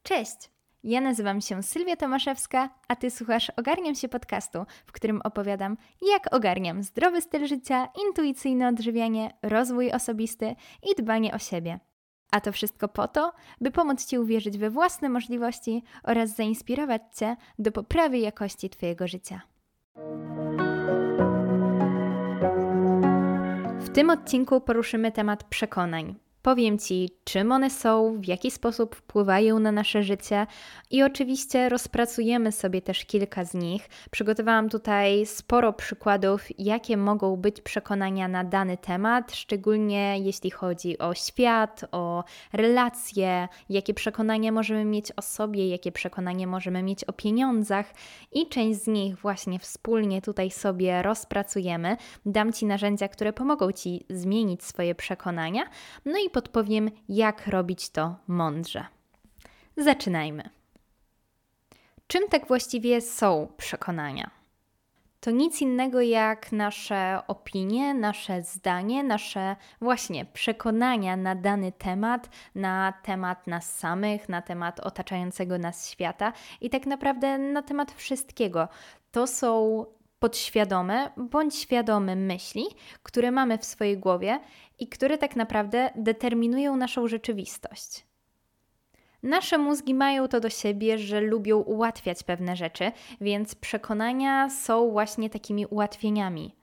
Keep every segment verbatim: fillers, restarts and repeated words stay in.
Cześć! Ja nazywam się Sylwia Tomaszewska, a Ty słuchasz Ogarniam się podcastu, w którym opowiadam, jak ogarniam zdrowy styl życia, intuicyjne odżywianie, rozwój osobisty i dbanie o siebie. A to wszystko po to, by pomóc Ci uwierzyć we własne możliwości oraz zainspirować Cię do poprawy jakości Twojego życia. W tym odcinku poruszymy temat przekonań. Powiem Ci, czym one są, w jaki sposób wpływają na nasze życie i oczywiście rozpracujemy sobie też kilka z nich. Przygotowałam tutaj sporo przykładów, jakie mogą być przekonania na dany temat, szczególnie jeśli chodzi o świat, o relacje, jakie przekonania możemy mieć o sobie, jakie przekonania możemy mieć o pieniądzach i część z nich właśnie wspólnie tutaj sobie rozpracujemy. Dam Ci narzędzia, które pomogą Ci zmienić swoje przekonania, no i podpowiem, jak robić to mądrze. Zaczynajmy. Czym tak właściwie są przekonania? To nic innego jak nasze opinie, nasze zdanie, nasze właśnie przekonania na dany temat, na temat nas samych, na temat otaczającego nas świata i tak naprawdę na temat wszystkiego. To są podświadome bądź świadome myśli, które mamy w swojej głowie i które tak naprawdę determinują naszą rzeczywistość. Nasze mózgi mają to do siebie, że lubią ułatwiać pewne rzeczy, więc przekonania są właśnie takimi ułatwieniami.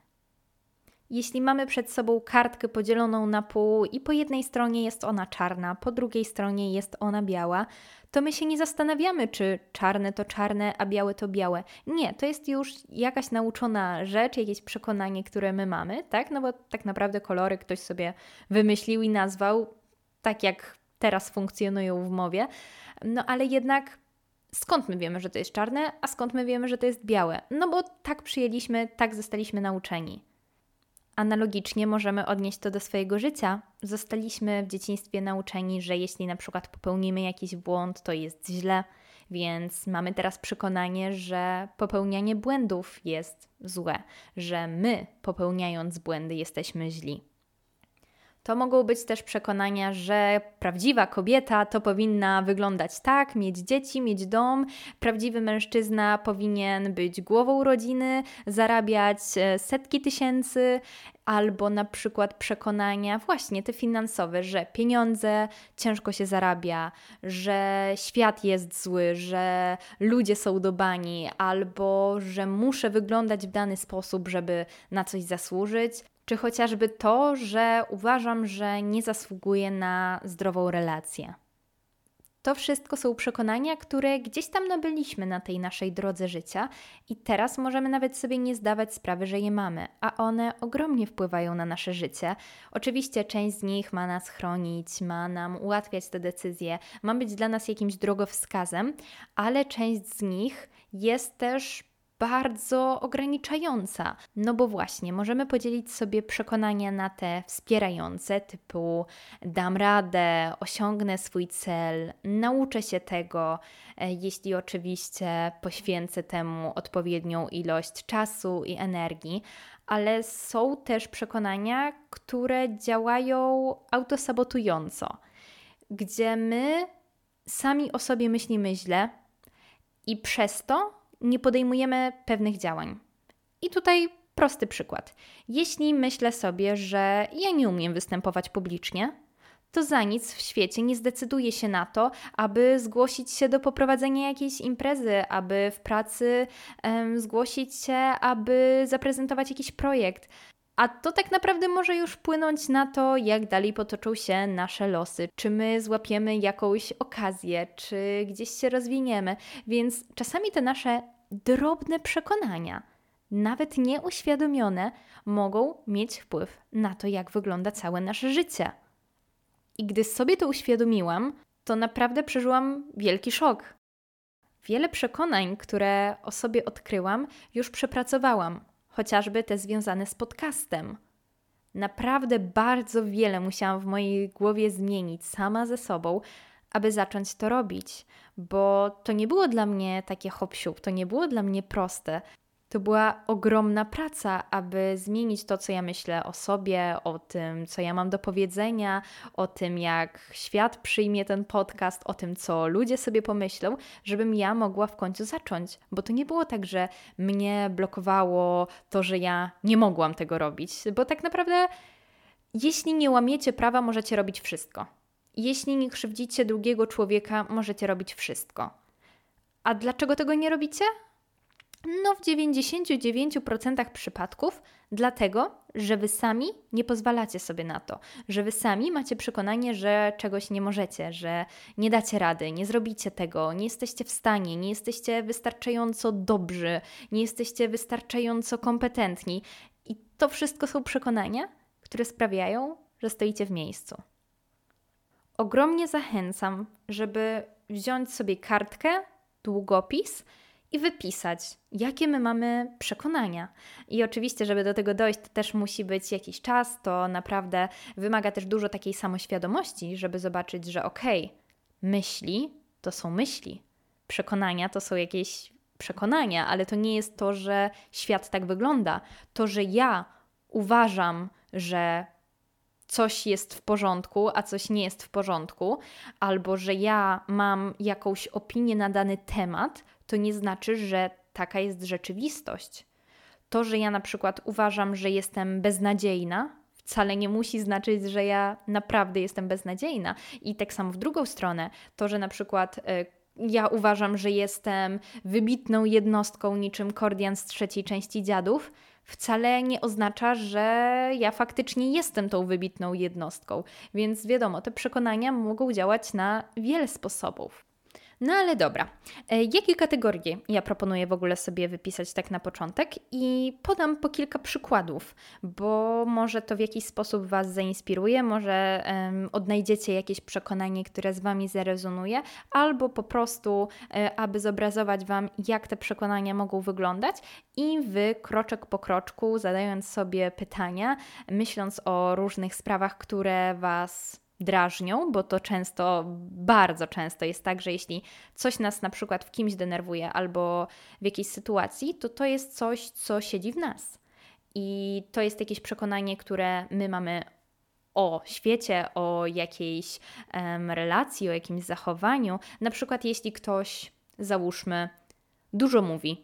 Jeśli mamy przed sobą kartkę podzieloną na pół i po jednej stronie jest ona czarna, po drugiej stronie jest ona biała, to my się nie zastanawiamy, czy czarne to czarne, a białe to białe. Nie, to jest już jakaś nauczona rzecz, jakieś przekonanie, które my mamy, tak? No bo tak naprawdę kolory ktoś sobie wymyślił i nazwał tak, jak teraz funkcjonują w mowie. No ale jednak skąd my wiemy, że to jest czarne, a skąd my wiemy, że to jest białe? No bo tak przyjęliśmy, tak zostaliśmy nauczeni. Analogicznie możemy odnieść to do swojego życia. Zostaliśmy w dzieciństwie nauczeni, że jeśli na przykład popełnimy jakiś błąd, to jest źle, więc mamy teraz przekonanie, że popełnianie błędów jest złe, że my popełniając błędy jesteśmy źli. To mogą być też przekonania, że prawdziwa kobieta to powinna wyglądać tak, mieć dzieci, mieć dom, prawdziwy mężczyzna powinien być głową rodziny, zarabiać setki tysięcy, albo na przykład przekonania właśnie te finansowe, że pieniądze ciężko się zarabia, że świat jest zły, że ludzie są do bani, albo że muszę wyglądać w dany sposób, żeby na coś zasłużyć. Czy chociażby to, że uważam, że nie zasługuję na zdrową relację. To wszystko są przekonania, które gdzieś tam nabyliśmy na tej naszej drodze życia i teraz możemy nawet sobie nie zdawać sprawy, że je mamy, a one ogromnie wpływają na nasze życie. Oczywiście część z nich ma nas chronić, ma nam ułatwiać te decyzje, ma być dla nas jakimś drogowskazem, ale część z nich jest też bardzo ograniczająca. No bo właśnie, możemy podzielić sobie przekonania na te wspierające, typu dam radę, osiągnę swój cel, nauczę się tego, jeśli oczywiście poświęcę temu odpowiednią ilość czasu i energii, ale są też przekonania, które działają autosabotująco, gdzie my sami o sobie myślimy źle i przez to nie podejmujemy pewnych działań. I tutaj prosty przykład. Jeśli myślę sobie, że ja nie umiem występować publicznie, to za nic w świecie nie zdecyduję się na to, aby zgłosić się do poprowadzenia jakiejś imprezy, aby w pracy um, zgłosić się, aby zaprezentować jakiś projekt. A to tak naprawdę może już wpłynąć na to, jak dalej potoczą się nasze losy, czy my złapiemy jakąś okazję, czy gdzieś się rozwiniemy. Więc czasami te nasze drobne przekonania, nawet nieuświadomione, mogą mieć wpływ na to, jak wygląda całe nasze życie. I gdy sobie to uświadomiłam, to naprawdę przeżyłam wielki szok. Wiele przekonań, które o sobie odkryłam, już przepracowałam. Chociażby te związane z podcastem. Naprawdę bardzo wiele musiałam w mojej głowie zmienić sama ze sobą, aby zacząć to robić, bo to nie było dla mnie takie hop siup, to nie było dla mnie proste. To była ogromna praca, aby zmienić to, co ja myślę o sobie, o tym, co ja mam do powiedzenia, o tym, jak świat przyjmie ten podcast, o tym, co ludzie sobie pomyślą, żebym ja mogła w końcu zacząć. Bo to nie było tak, że mnie blokowało to, że ja nie mogłam tego robić. Bo tak naprawdę, jeśli nie łamiecie prawa, możecie robić wszystko. Jeśli nie krzywdzicie drugiego człowieka, możecie robić wszystko. A dlaczego tego nie robicie? No w dziewięćdziesięciu dziewięciu procentach przypadków dlatego, że wy sami nie pozwalacie sobie na to, że wy sami macie przekonanie, że czegoś nie możecie, że nie dacie rady, nie zrobicie tego, nie jesteście w stanie, nie jesteście wystarczająco dobrzy, nie jesteście wystarczająco kompetentni. I to wszystko są przekonania, które sprawiają, że stoicie w miejscu. Ogromnie zachęcam, żeby wziąć sobie kartkę, długopis i wypisać, jakie my mamy przekonania. I oczywiście, żeby do tego dojść, to też musi być jakiś czas, to naprawdę wymaga też dużo takiej samoświadomości, żeby zobaczyć, że okej, okay, myśli to są myśli, przekonania to są jakieś przekonania, ale to nie jest to, że świat tak wygląda. To, że ja uważam, że coś jest w porządku, a coś nie jest w porządku, albo że ja mam jakąś opinię na dany temat, to nie znaczy, że taka jest rzeczywistość. To, że ja na przykład uważam, że jestem beznadziejna, wcale nie musi znaczyć, że ja naprawdę jestem beznadziejna. I tak samo w drugą stronę, to, że na przykład y, ja uważam, że jestem wybitną jednostką niczym Kordian z trzeciej części Dziadów, wcale nie oznacza, że ja faktycznie jestem tą wybitną jednostką. Więc wiadomo, te przekonania mogą działać na wiele sposobów. No ale dobra, jakie kategorie ja proponuję w ogóle sobie wypisać tak na początek i podam po kilka przykładów, bo może to w jakiś sposób Was zainspiruje, może um, odnajdziecie jakieś przekonanie, które z Wami zarezonuje, albo po prostu, e, aby zobrazować Wam, jak te przekonania mogą wyglądać i Wy kroczek po kroczku, zadając sobie pytania, myśląc o różnych sprawach, które Was drażnią, bo to często, bardzo często jest tak, że jeśli coś nas na przykład w kimś denerwuje albo w jakiejś sytuacji, to to jest coś, co siedzi w nas. I to jest jakieś przekonanie, które my mamy o świecie, o jakiejś um, relacji, o jakimś zachowaniu. Na przykład jeśli ktoś, załóżmy, dużo mówi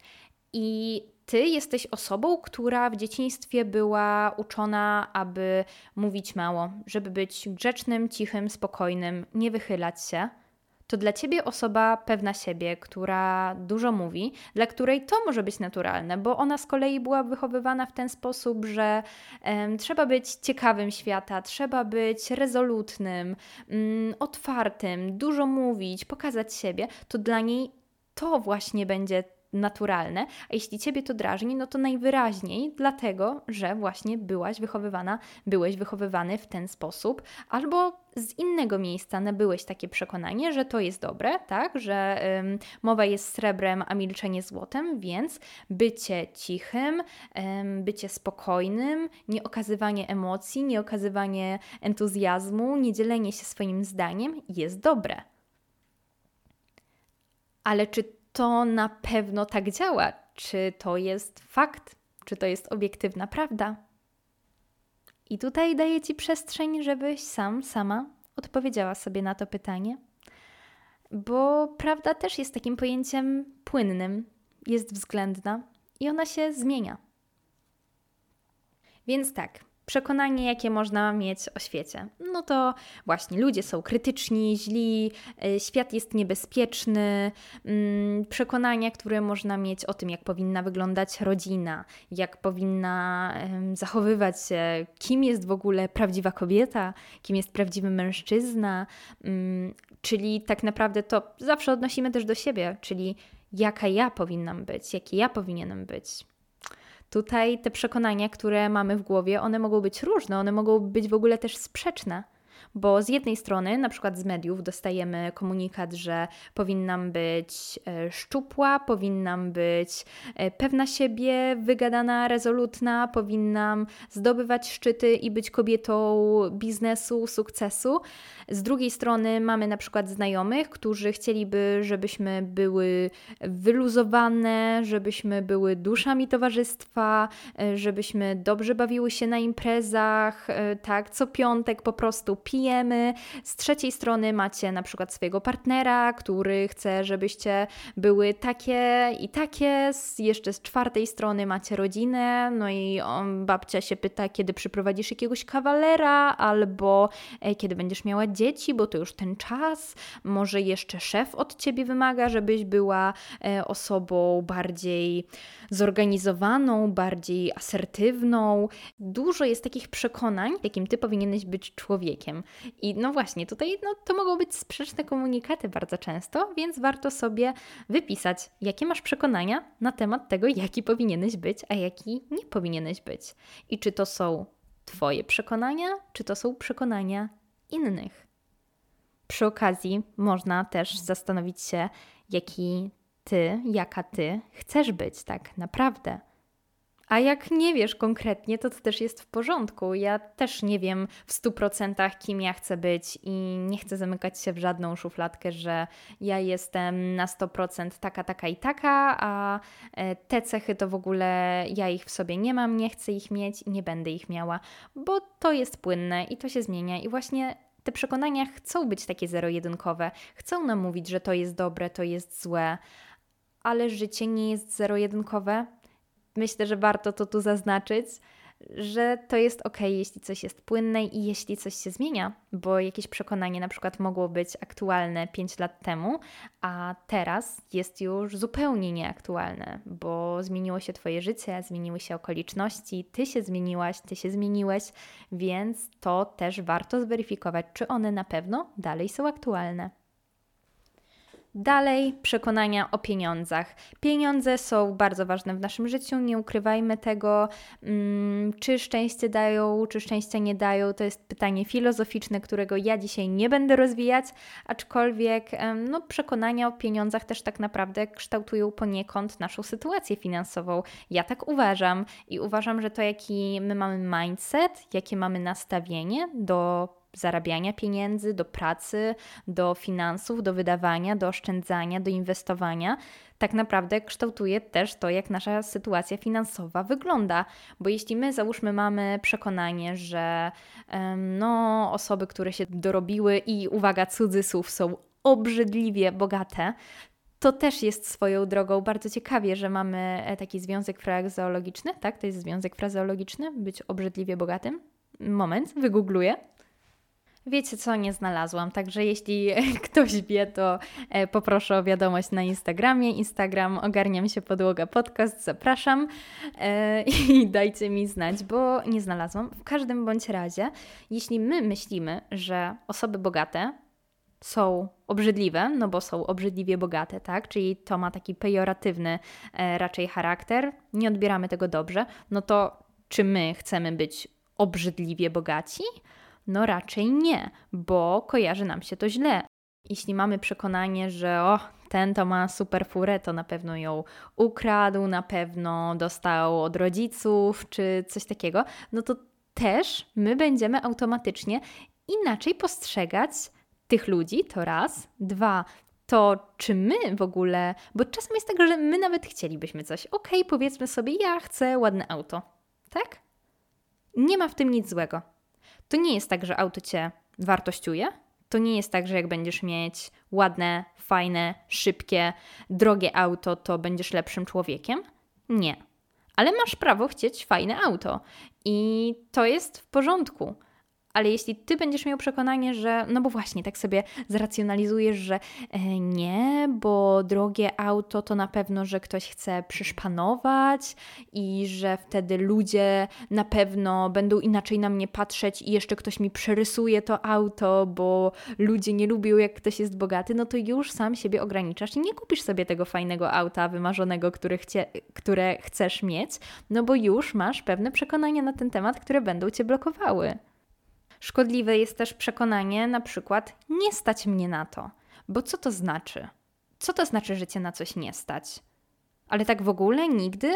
i Ty jesteś osobą, która w dzieciństwie była uczona, aby mówić mało, żeby być grzecznym, cichym, spokojnym, nie wychylać się, to dla Ciebie osoba pewna siebie, która dużo mówi, dla której to może być naturalne, bo ona z kolei była wychowywana w ten sposób, że um, trzeba być ciekawym świata, trzeba być rezolutnym, um, otwartym, dużo mówić, pokazać siebie, to dla niej to właśnie będzie naturalne, a jeśli Ciebie to drażni, no to najwyraźniej dlatego, że właśnie byłaś wychowywana, byłeś wychowywany w ten sposób, albo z innego miejsca nabyłeś takie przekonanie, że to jest dobre, tak, że ym, mowa jest srebrem, a milczenie złotem, więc bycie cichym, ym, bycie spokojnym, nie okazywanie emocji, nie okazywanie entuzjazmu, nie dzielenie się swoim zdaniem jest dobre. Ale czy to na pewno tak działa? Czy to jest fakt? Czy to jest obiektywna prawda? I tutaj daję Ci przestrzeń, żebyś sam, sama odpowiedziała sobie na to pytanie, bo prawda też jest takim pojęciem płynnym, jest względna i ona się zmienia. Więc tak, przekonanie, jakie można mieć o świecie. No to właśnie ludzie są krytyczni, źli, świat jest niebezpieczny, przekonania, które można mieć o tym, jak powinna wyglądać rodzina, jak powinna zachowywać się, kim jest w ogóle prawdziwa kobieta, kim jest prawdziwy mężczyzna, czyli tak naprawdę to zawsze odnosimy też do siebie, czyli jaka ja powinnam być, jaki ja powinienem być. Tutaj te przekonania, które mamy w głowie, one mogą być różne, one mogą być w ogóle też sprzeczne, Bo z jednej strony, na przykład z mediów, dostajemy komunikat, że powinnam być szczupła, powinnam być pewna siebie, wygadana, rezolutna, powinnam zdobywać szczyty i być kobietą biznesu, sukcesu. Z drugiej strony mamy na przykład znajomych, którzy chcieliby, żebyśmy były wyluzowane, żebyśmy były duszami towarzystwa, żebyśmy dobrze bawiły się na imprezach, tak, co piątek po prostu pijemy. Z trzeciej strony macie na przykład swojego partnera, który chce, żebyście były takie i takie. Z, jeszcze z czwartej strony macie rodzinę, no i on, babcia się pyta, kiedy przyprowadzisz jakiegoś kawalera, albo e, kiedy będziesz miała dzieci, bo to już ten czas. Może jeszcze szef od ciebie wymaga, żebyś była e, osobą bardziej zorganizowaną, bardziej asertywną. Dużo jest takich przekonań, jakim ty powinieneś być człowiekiem. I no właśnie, tutaj no, to mogą być sprzeczne komunikaty bardzo często, więc warto sobie wypisać, jakie masz przekonania na temat tego, jaki powinieneś być, a jaki nie powinieneś być. I czy to są twoje przekonania, czy to są przekonania innych. Przy okazji można też zastanowić się, jaki ty, jaka ty chcesz być tak naprawdę. A jak nie wiesz konkretnie, to to też jest w porządku. Ja też nie wiem w stu procentach, kim ja chcę być i nie chcę zamykać się w żadną szufladkę, że ja jestem na sto procent taka, taka i taka, a te cechy to w ogóle ja ich w sobie nie mam, nie chcę ich mieć i nie będę ich miała, bo to jest płynne i to się zmienia i właśnie te przekonania chcą być takie zero-jedynkowe, chcą nam mówić, że to jest dobre, to jest złe, ale życie nie jest zero-jedynkowe. Myślę, że warto to tu zaznaczyć, że to jest okej, jeśli coś jest płynne i jeśli coś się zmienia, bo jakieś przekonanie na przykład mogło być aktualne pięć lat temu, a teraz jest już zupełnie nieaktualne, bo zmieniło się twoje życie, zmieniły się okoliczności, ty się zmieniłaś, ty się zmieniłeś, więc to też warto zweryfikować, czy one na pewno dalej są aktualne. Dalej, przekonania o pieniądzach. Pieniądze są bardzo ważne w naszym życiu, nie ukrywajmy tego. Hmm, czy szczęście dają, czy szczęścia nie dają, to jest pytanie filozoficzne, którego ja dzisiaj nie będę rozwijać, aczkolwiek no, przekonania o pieniądzach też tak naprawdę kształtują poniekąd naszą sytuację finansową. Ja tak uważam i uważam, że to jaki my mamy mindset, jakie mamy nastawienie do zarabiania pieniędzy, do pracy, do finansów, do wydawania, do oszczędzania, do inwestowania, tak naprawdę kształtuje też to, jak nasza sytuacja finansowa wygląda. Bo jeśli my, załóżmy, mamy przekonanie, że um, no, osoby, które się dorobiły i, uwaga, cudzysłów, są obrzydliwie bogate, to też jest swoją drogą bardzo ciekawie, że mamy taki związek frazeologiczny, tak? To jest związek frazeologiczny, być obrzydliwie bogatym. Moment, wygoogluję. Wiecie co, nie znalazłam, także jeśli ktoś wie, to poproszę o wiadomość na Instagramie. Instagram ogarniam się podłoga podcast, zapraszam i dajcie mi znać, bo nie znalazłam. W każdym bądź razie, jeśli my myślimy, że osoby bogate są obrzydliwe, no bo są obrzydliwie bogate, tak? Czyli to ma taki pejoratywny raczej charakter, nie odbieramy tego dobrze, no to czy my chcemy być obrzydliwie bogaci? No raczej nie, bo kojarzy nam się to źle. Jeśli mamy przekonanie, że o, ten to ma super furę, to na pewno ją ukradł, na pewno dostał od rodziców, czy coś takiego, no to też my będziemy automatycznie inaczej postrzegać tych ludzi, to raz. Dwa, to czy my w ogóle, bo czasem jest tak, że my nawet chcielibyśmy coś. Okej, powiedzmy sobie, ja chcę ładne auto, tak? Nie ma w tym nic złego. To nie jest tak, że auto cię wartościuje. To nie jest tak, że jak będziesz mieć ładne, fajne, szybkie, drogie auto, to będziesz lepszym człowiekiem. Nie. Ale masz prawo chcieć fajne auto. I to jest w porządku. Ale jeśli ty będziesz miał przekonanie, że no bo właśnie tak sobie zracjonalizujesz, że e, nie, bo drogie auto to na pewno, że ktoś chce przyszpanować i że wtedy ludzie na pewno będą inaczej na mnie patrzeć i jeszcze ktoś mi przerysuje to auto, bo ludzie nie lubią, jak ktoś jest bogaty, no to już sam siebie ograniczasz i nie kupisz sobie tego fajnego auta wymarzonego, które, chcie, które chcesz mieć, no bo już masz pewne przekonania na ten temat, które będą cię blokowały. Szkodliwe jest też przekonanie, na przykład, nie stać mnie na to. Bo co to znaczy? Co to znaczy, że cię na coś nie stać? Ale tak w ogóle nigdy?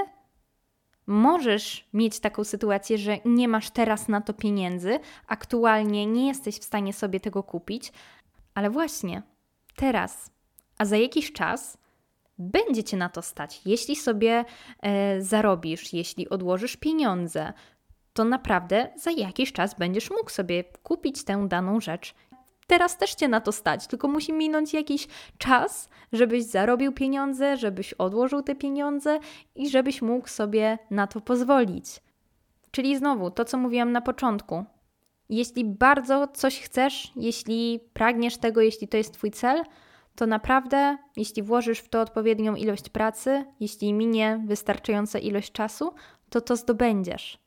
Możesz mieć taką sytuację, że nie masz teraz na to pieniędzy, aktualnie nie jesteś w stanie sobie tego kupić, ale właśnie teraz, a za jakiś czas będzie cię na to stać. Jeśli sobie e, zarobisz, jeśli odłożysz pieniądze, to naprawdę za jakiś czas będziesz mógł sobie kupić tę daną rzecz. Teraz też cię na to stać, tylko musi minąć jakiś czas, żebyś zarobił pieniądze, żebyś odłożył te pieniądze i żebyś mógł sobie na to pozwolić. Czyli znowu to, co mówiłam na początku. Jeśli bardzo coś chcesz, jeśli pragniesz tego, jeśli to jest twój cel, to naprawdę, jeśli włożysz w to odpowiednią ilość pracy, jeśli minie wystarczająca ilość czasu, to to zdobędziesz.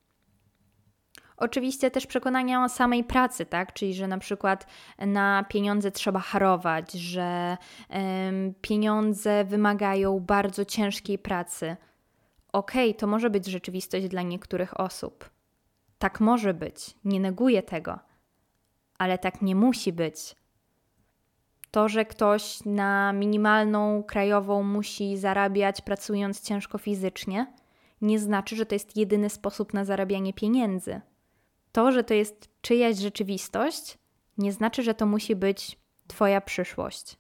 Oczywiście też przekonania o samej pracy, tak? Czyli że na przykład na pieniądze trzeba harować, że ym, pieniądze wymagają bardzo ciężkiej pracy. Okej, to może być rzeczywistość dla niektórych osób. Tak może być, nie neguję tego, ale tak nie musi być. To, że ktoś na minimalną krajową musi zarabiać pracując ciężko fizycznie, nie znaczy, że to jest jedyny sposób na zarabianie pieniędzy. To, że to jest czyjaś rzeczywistość, nie znaczy, że to musi być twoja przyszłość.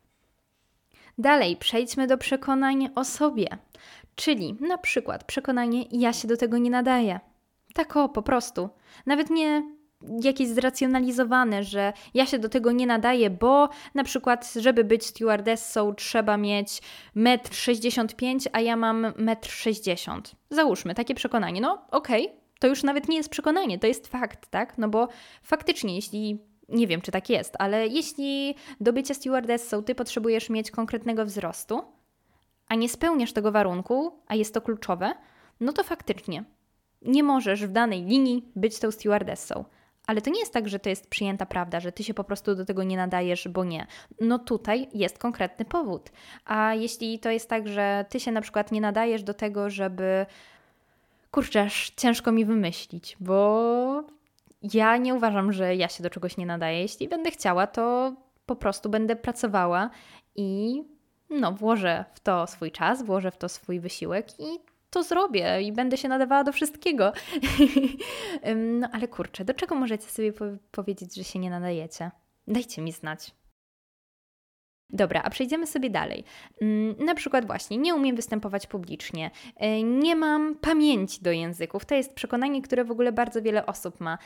Dalej, przejdźmy do przekonań o sobie. Czyli na przykład przekonanie, ja się do tego nie nadaję. Tak o, po prostu. Nawet nie jakieś zracjonalizowane, że ja się do tego nie nadaję, bo na przykład, żeby być stewardessą, trzeba mieć metr sześćdziesiąt pięć, a ja mam metr sześćdziesiąt. Załóżmy takie przekonanie. No okej, okay, to już nawet nie jest przekonanie, to jest fakt, tak? No bo faktycznie, jeśli, nie wiem czy tak jest, ale jeśli do bycia stewardessą ty potrzebujesz mieć konkretnego wzrostu, a nie spełniasz tego warunku, a jest to kluczowe, no to faktycznie nie możesz w danej linii być tą stewardessą. Ale to nie jest tak, że to jest przyjęta prawda, że ty się po prostu do tego nie nadajesz, bo nie. No tutaj jest konkretny powód. A jeśli to jest tak, że ty się na przykład nie nadajesz do tego, żeby... Kurczę, aż ciężko mi wymyślić, bo ja nie uważam, że ja się do czegoś nie nadaję. Jeśli będę chciała, to po prostu będę pracowała i no, włożę w to swój czas, włożę w to swój wysiłek i to zrobię i będę się nadawała do wszystkiego. No ale kurczę, do czego możecie sobie po- powiedzieć, że się nie nadajecie? Dajcie mi znać. Dobra, a przejdziemy sobie dalej. Na przykład właśnie, nie umiem występować publicznie, nie mam pamięci do języków. To jest przekonanie, które w ogóle bardzo wiele osób ma.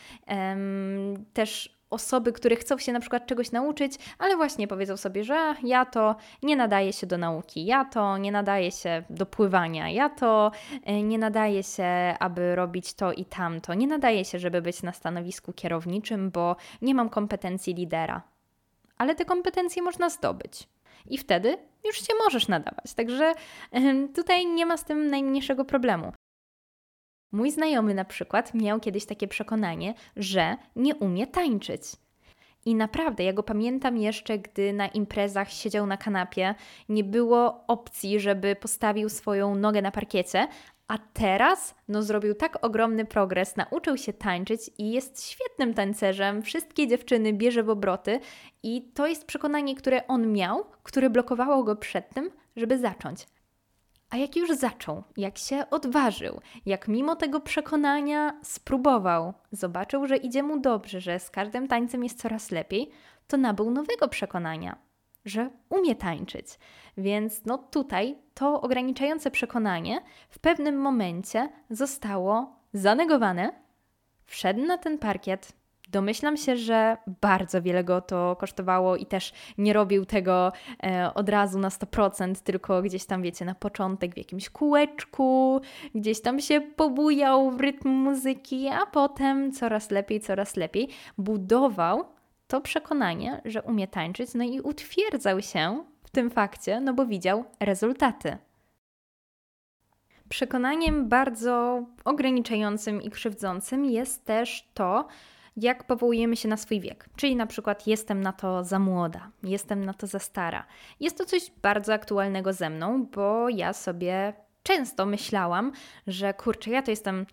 Też osoby, które chcą się na przykład czegoś nauczyć, ale właśnie powiedzą sobie, że ja to nie nadaję się do nauki, ja to nie nadaję się do pływania, ja to nie nadaję się, aby robić to i tamto, nie nadaję się, żeby być na stanowisku kierowniczym, bo nie mam kompetencji lidera. Ale te kompetencje można zdobyć. I wtedy już się możesz nadawać. Także tutaj nie ma z tym najmniejszego problemu. Mój znajomy na przykład miał kiedyś takie przekonanie, że nie umie tańczyć. I naprawdę, ja go pamiętam jeszcze, gdy na imprezach siedział na kanapie, nie było opcji, żeby postawił swoją nogę na parkiecie, a teraz no, zrobił tak ogromny progres, nauczył się tańczyć i jest świetnym tancerzem, wszystkie dziewczyny bierze w obroty i to jest przekonanie, które on miał, które blokowało go przed tym, żeby zacząć. A jak już zaczął, jak się odważył, jak mimo tego przekonania spróbował, zobaczył, że idzie mu dobrze, że z każdym tańcem jest coraz lepiej, to nabył nowego przekonania, że umie tańczyć. Więc no tutaj to ograniczające przekonanie w pewnym momencie zostało zanegowane, wszedł na ten parkiet. Domyślam się, że bardzo wiele go to kosztowało i też nie robił tego e, od razu na sto procent, tylko gdzieś tam, wiecie, na początek w jakimś kółeczku, gdzieś tam się pobujał w rytm muzyki, a potem coraz lepiej, coraz lepiej budował to przekonanie, że umie tańczyć, no i utwierdzał się w tym fakcie, no bo widział rezultaty. Przekonaniem bardzo ograniczającym i krzywdzącym jest też to, jak powołujemy się na swój wiek. Czyli na przykład jestem na to za młoda, jestem na to za stara. Jest to coś bardzo aktualnego ze mną, bo ja sobie często myślałam, że kurczę, ja to jestem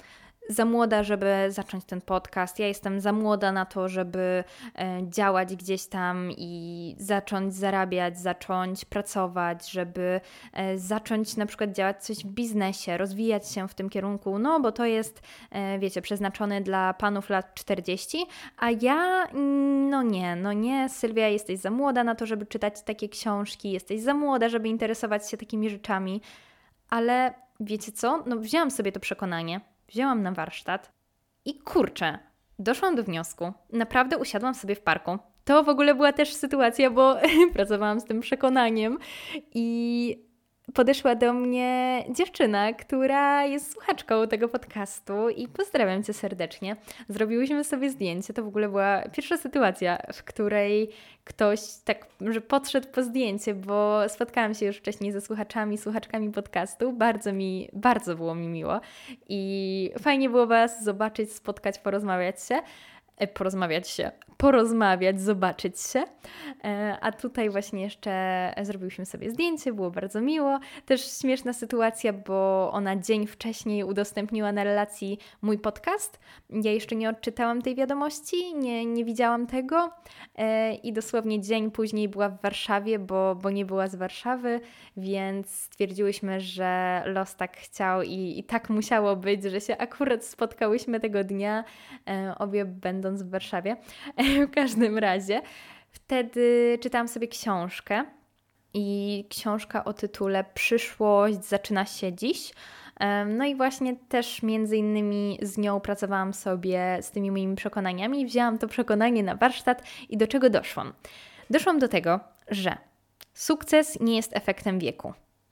za młoda, żeby zacząć ten podcast. Ja jestem za młoda na to, żeby e, działać gdzieś tam i zacząć zarabiać, zacząć pracować, żeby e, zacząć na przykład działać coś w biznesie, rozwijać się w tym kierunku, no bo to jest, e, wiecie, przeznaczone dla panów lat czterdzieści, a ja, no nie, no nie, Sylwia, jesteś za młoda na to, żeby czytać takie książki, jesteś za młoda, żeby interesować się takimi rzeczami, ale wiecie co? No wzięłam sobie to przekonanie, wzięłam na warsztat i kurczę, doszłam do wniosku. Naprawdę usiadłam sobie w parku. To w ogóle była też sytuacja, bo pracowałam z tym przekonaniem i podeszła do mnie dziewczyna, która jest słuchaczką tego podcastu i pozdrawiam Cię serdecznie. Zrobiłyśmy sobie zdjęcie. To w ogóle była pierwsza sytuacja, w której ktoś tak, że podszedł po zdjęcie, bo spotkałam się już wcześniej ze słuchaczami, słuchaczkami podcastu. Bardzo mi, bardzo było mi miło i fajnie było Was zobaczyć, spotkać, porozmawiać się. porozmawiać się, porozmawiać, zobaczyć się. A tutaj właśnie jeszcze zrobiłyśmy sobie zdjęcie, było bardzo miło. Też śmieszna sytuacja, bo ona dzień wcześniej udostępniła na relacji mój podcast. Ja jeszcze nie odczytałam tej wiadomości, nie, nie widziałam tego i dosłownie dzień później była w Warszawie, bo, bo nie była z Warszawy, więc stwierdziłyśmy, że los tak chciał i, i tak musiało być, że się akurat spotkałyśmy tego dnia, obie będą w Warszawie. W każdym razie wtedy czytałam sobie książkę i książka o tytule Przyszłość zaczyna się dziś. No i właśnie też między innymi z nią pracowałam sobie z tymi moimi przekonaniami. Wzięłam to przekonanie na warsztat i do czego doszłam? Doszłam do tego, że sukces nie jest efektem wieku.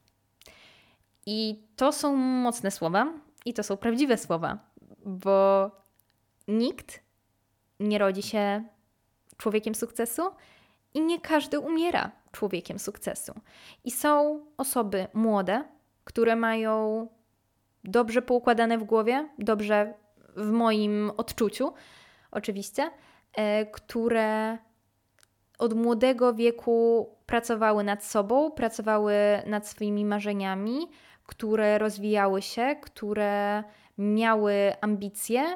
I to są mocne słowa i to są prawdziwe słowa, bo nikt nie rodzi się człowiekiem sukcesu i nie każdy umiera człowiekiem sukcesu. I są osoby młode, które mają dobrze poukładane w głowie, dobrze w moim odczuciu oczywiście, e, które od młodego wieku pracowały nad sobą, pracowały nad swoimi marzeniami, które rozwijały się, które miały ambicje,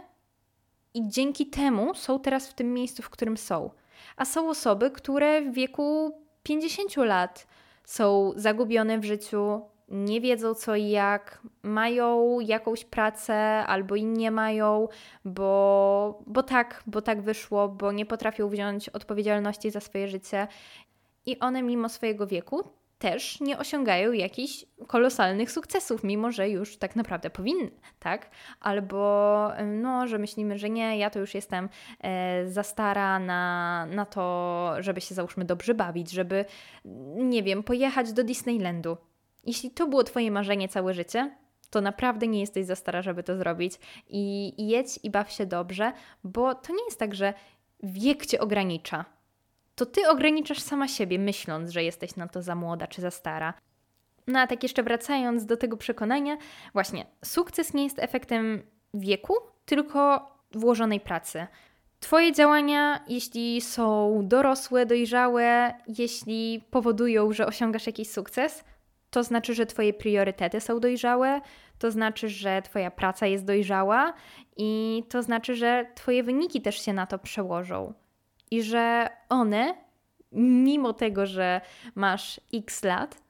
i dzięki temu są teraz w tym miejscu, w którym są. A są osoby, które w wieku pięćdziesięciu lat są zagubione w życiu, nie wiedzą co i jak, mają jakąś pracę albo i nie mają, bo, bo tak, bo tak wyszło, bo nie potrafią wziąć odpowiedzialności za swoje życie. I one mimo swojego wieku też nie osiągają jakichś kolosalnych sukcesów, mimo że już tak naprawdę powinny, tak? Albo no, że myślimy, że nie, ja to już jestem e, za stara na, na to, żeby się załóżmy dobrze bawić, żeby, nie wiem, pojechać do Disneylandu. Jeśli to było Twoje marzenie całe życie, to naprawdę nie jesteś za stara, żeby to zrobić i, i jedź i baw się dobrze, bo to nie jest tak, że wiek Cię ogranicza. To Ty ograniczasz sama siebie, myśląc, że jesteś na to za młoda czy za stara. No a tak jeszcze wracając do tego przekonania, właśnie, sukces nie jest efektem wieku, tylko włożonej pracy. Twoje działania, jeśli są dorosłe, dojrzałe, jeśli powodują, że osiągasz jakiś sukces, to znaczy, że Twoje priorytety są dojrzałe, to znaczy, że Twoja praca jest dojrzała i to znaczy, że Twoje wyniki też się na to przełożą. I że one, mimo tego, że masz x lat,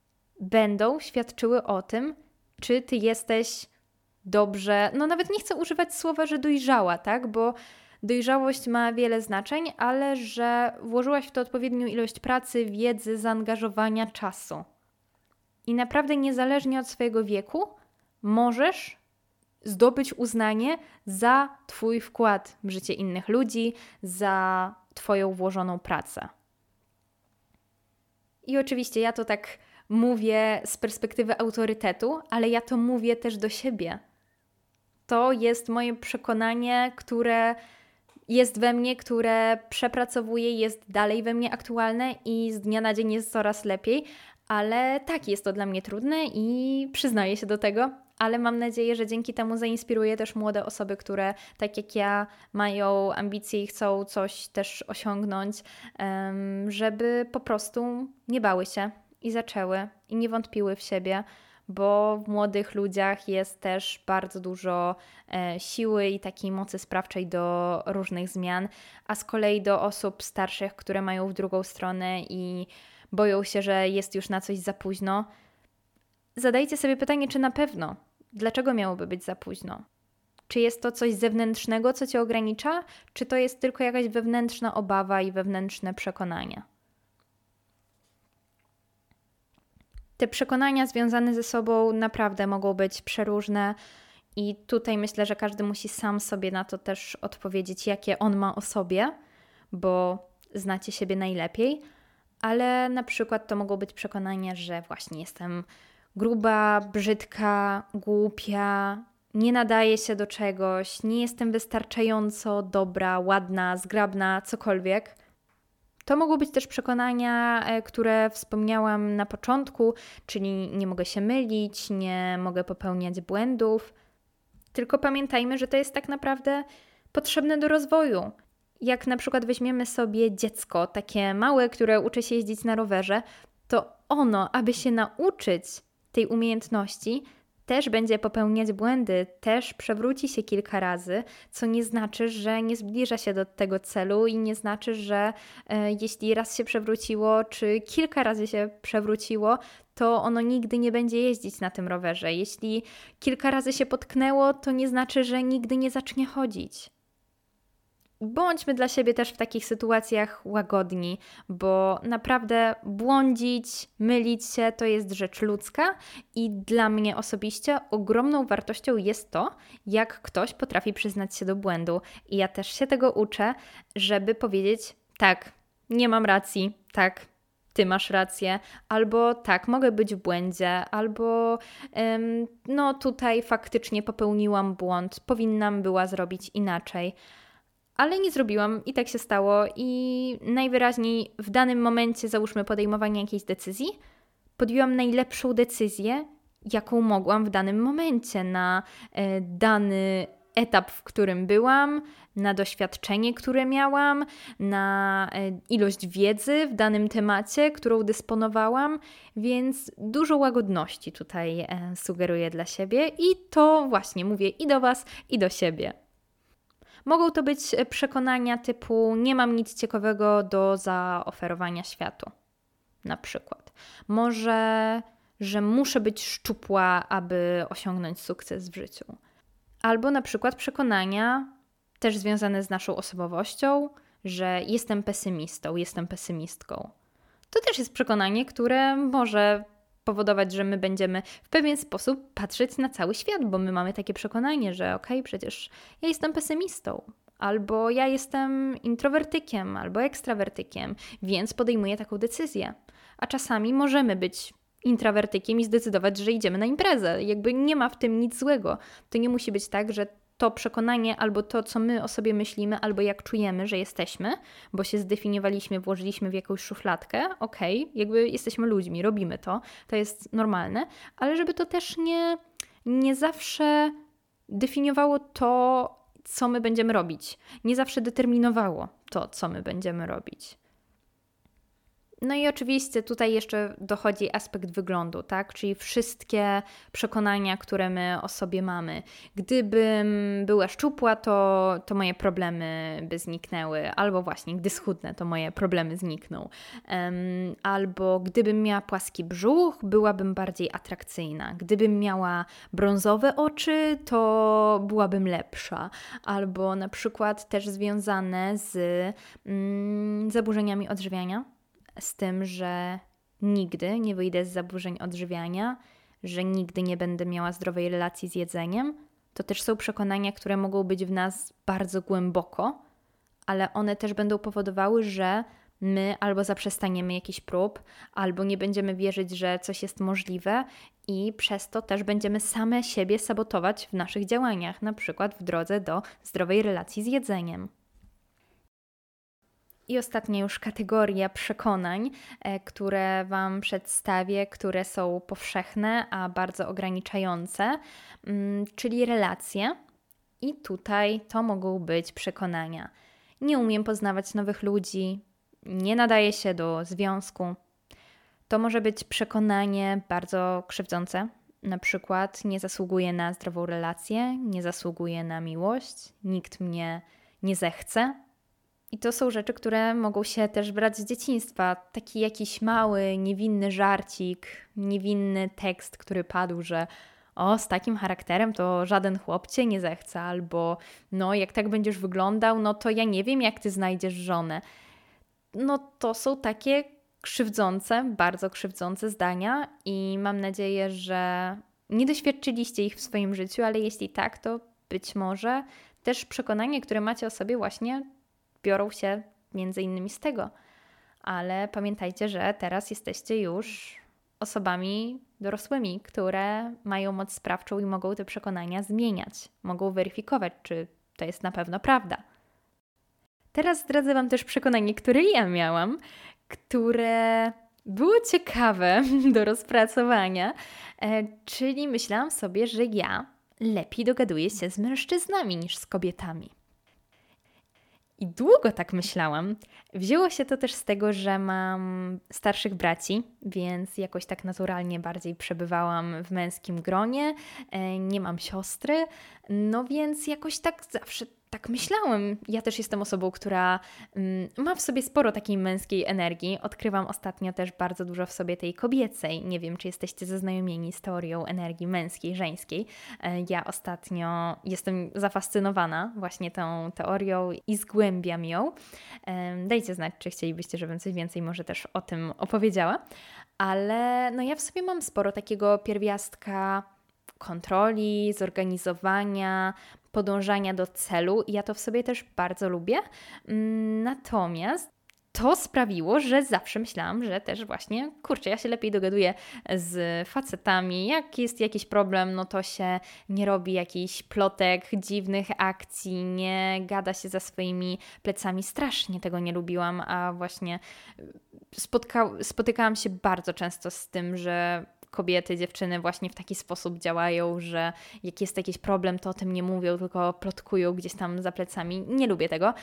będą świadczyły o tym, czy ty jesteś dobrze, no nawet nie chcę używać słowa, że dojrzała, tak, bo dojrzałość ma wiele znaczeń, ale że włożyłaś w to odpowiednią ilość pracy, wiedzy, zaangażowania, czasu. I naprawdę niezależnie od swojego wieku możesz zdobyć uznanie za Twój wkład w życie innych ludzi, za Twoją włożoną pracę. I oczywiście ja to tak mówię z perspektywy autorytetu, ale ja to mówię też do siebie. To jest moje przekonanie, które jest we mnie, które przepracowuję, jest dalej we mnie aktualne i z dnia na dzień jest coraz lepiej, ale tak, jest to dla mnie trudne i przyznaję się do tego, ale mam nadzieję, że dzięki temu zainspiruję też młode osoby, które tak jak ja mają ambicje i chcą coś też osiągnąć, żeby po prostu nie bały się i zaczęły i nie wątpiły w siebie, bo w młodych ludziach jest też bardzo dużo e, siły i takiej mocy sprawczej do różnych zmian, a z kolei do osób starszych, które mają w drugą stronę i boją się, że jest już na coś za późno, zadajcie sobie pytanie, czy na pewno? Dlaczego miałoby być za późno? Czy jest to coś zewnętrznego, co cię ogranicza, czy to jest tylko jakaś wewnętrzna obawa i wewnętrzne przekonanie? Te przekonania związane ze sobą naprawdę mogą być przeróżne i tutaj myślę, że każdy musi sam sobie na to też odpowiedzieć, jakie on ma o sobie, bo znacie siebie najlepiej, ale na przykład to mogą być przekonania, że właśnie jestem gruba, brzydka, głupia, nie nadaję się do czegoś, nie jestem wystarczająco dobra, ładna, zgrabna, cokolwiek. To mogą być też przekonania, które wspomniałam na początku, czyli nie mogę się mylić, nie mogę popełniać błędów. Tylko pamiętajmy, że to jest tak naprawdę potrzebne do rozwoju. Jak na przykład weźmiemy sobie dziecko, takie małe, które uczy się jeździć na rowerze, to ono, aby się nauczyć tej umiejętności, też będzie popełniać błędy, też przewróci się kilka razy, co nie znaczy, że nie zbliża się do tego celu i nie znaczy, że e, jeśli raz się przewróciło, czy kilka razy się przewróciło, to ono nigdy nie będzie jeździć na tym rowerze. Jeśli kilka razy się potknęło, to nie znaczy, że nigdy nie zacznie chodzić. Bądźmy dla siebie też w takich sytuacjach łagodni, bo naprawdę błądzić, mylić się to jest rzecz ludzka i dla mnie osobiście ogromną wartością jest to, jak ktoś potrafi przyznać się do błędu. I ja też się tego uczę, żeby powiedzieć tak, nie mam racji, tak, ty masz rację, albo tak, mogę być w błędzie, albo ym, no tutaj faktycznie popełniłam błąd, powinnam była zrobić inaczej. Ale nie zrobiłam i tak się stało i najwyraźniej w danym momencie, załóżmy podejmowania jakiejś decyzji, podjęłam najlepszą decyzję, jaką mogłam w danym momencie na e, dany etap, w którym byłam, na doświadczenie, które miałam, na e, ilość wiedzy w danym temacie, którą dysponowałam, więc dużo łagodności tutaj e, sugeruję dla siebie i to właśnie mówię i do Was, i do siebie. Mogą to być przekonania typu nie mam nic ciekawego do zaoferowania światu, na przykład. Może, że muszę być szczupła, aby osiągnąć sukces w życiu. Albo na przykład przekonania też związane z naszą osobowością, że jestem pesymistą, jestem pesymistką. To też jest przekonanie, które może powodować, że my będziemy w pewien sposób patrzeć na cały świat, bo my mamy takie przekonanie, że okej, okay, przecież ja jestem pesymistą, albo ja jestem introwertykiem, albo ekstrawertykiem, więc podejmuję taką decyzję. A czasami możemy być introwertykiem i zdecydować, że idziemy na imprezę. Jakby nie ma w tym nic złego. To nie musi być tak, że to przekonanie albo to, co my o sobie myślimy, albo jak czujemy, że jesteśmy, bo się zdefiniowaliśmy, włożyliśmy w jakąś szufladkę, okej, okay, jakby jesteśmy ludźmi, robimy to, to jest normalne, ale żeby to też nie, nie zawsze definiowało to, co my będziemy robić. Nie zawsze determinowało to, co my będziemy robić. No i oczywiście tutaj jeszcze dochodzi aspekt wyglądu, tak? Czyli wszystkie przekonania, które my o sobie mamy. Gdybym była szczupła, to, to moje problemy by zniknęły. Albo właśnie, gdy schudnę, to moje problemy znikną. Um, albo gdybym miała płaski brzuch, byłabym bardziej atrakcyjna. Gdybym miała brązowe oczy, to byłabym lepsza. Albo na przykład też związane z mm, zaburzeniami odżywiania. Z tym, że nigdy nie wyjdę z zaburzeń odżywiania, że nigdy nie będę miała zdrowej relacji z jedzeniem. To też są przekonania, które mogą być w nas bardzo głęboko, ale one też będą powodowały, że my albo zaprzestaniemy jakichś prób, albo nie będziemy wierzyć, że coś jest możliwe i przez to też będziemy same siebie sabotować w naszych działaniach, na przykład w drodze do zdrowej relacji z jedzeniem. I ostatnia już kategoria przekonań, które Wam przedstawię, które są powszechne, a bardzo ograniczające, czyli relacje. I tutaj to mogą być przekonania. Nie umiem poznawać nowych ludzi, nie nadaję się do związku. To może być przekonanie bardzo krzywdzące Na przykład nie zasługuję na zdrową relację, nie zasługuję na miłość, nikt mnie nie zechce. I to są rzeczy, które mogą się też brać z dzieciństwa. Taki jakiś mały, niewinny żarcik, niewinny tekst, który padł, że o, z takim charakterem to żaden chłop cię nie zechce, albo no, jak tak będziesz wyglądał, no to ja nie wiem, jak ty znajdziesz żonę. No to są takie krzywdzące, bardzo krzywdzące zdania i mam nadzieję, że nie doświadczyliście ich w swoim życiu, ale jeśli tak, to być może też przekonanie, które macie o sobie właśnie biorą się między innymi z tego. Ale pamiętajcie, że teraz jesteście już osobami dorosłymi, które mają moc sprawczą i mogą te przekonania zmieniać. Mogą weryfikować, czy to jest na pewno prawda. Teraz zdradzę Wam też przekonanie, które ja miałam, które było ciekawe do rozpracowania, czyli myślałam sobie, że ja lepiej dogaduję się z mężczyznami niż z kobietami. I długo tak myślałam. Wzięło się to też z tego, że mam starszych braci, więc jakoś tak naturalnie bardziej przebywałam w męskim gronie. Nie mam siostry, no więc jakoś tak zawsze tak myślałam. Ja też jestem osobą, która mm, ma w sobie sporo takiej męskiej energii. Odkrywam ostatnio też bardzo dużo w sobie tej kobiecej. Nie wiem, czy jesteście zaznajomieni z teorią energii męskiej, żeńskiej. Ja ostatnio jestem zafascynowana właśnie tą teorią i zgłębiam ją. Dajcie znać, czy chcielibyście, żebym coś więcej może też o tym opowiedziała. Ale no ja w sobie mam sporo takiego pierwiastka kontroli, zorganizowania, podążania do celu i ja to w sobie też bardzo lubię. Natomiast to sprawiło, że zawsze myślałam, że też właśnie, kurczę, ja się lepiej dogaduję z facetami. Jak jest jakiś problem, no to się nie robi jakichś plotek, dziwnych akcji, nie gada się za swoimi plecami. Strasznie tego nie lubiłam, a właśnie spotka- spotykałam się bardzo często z tym, że kobiety, dziewczyny właśnie w taki sposób działają, że jak jest jakiś problem, to o tym nie mówią, tylko plotkują gdzieś tam za plecami. Nie lubię tego.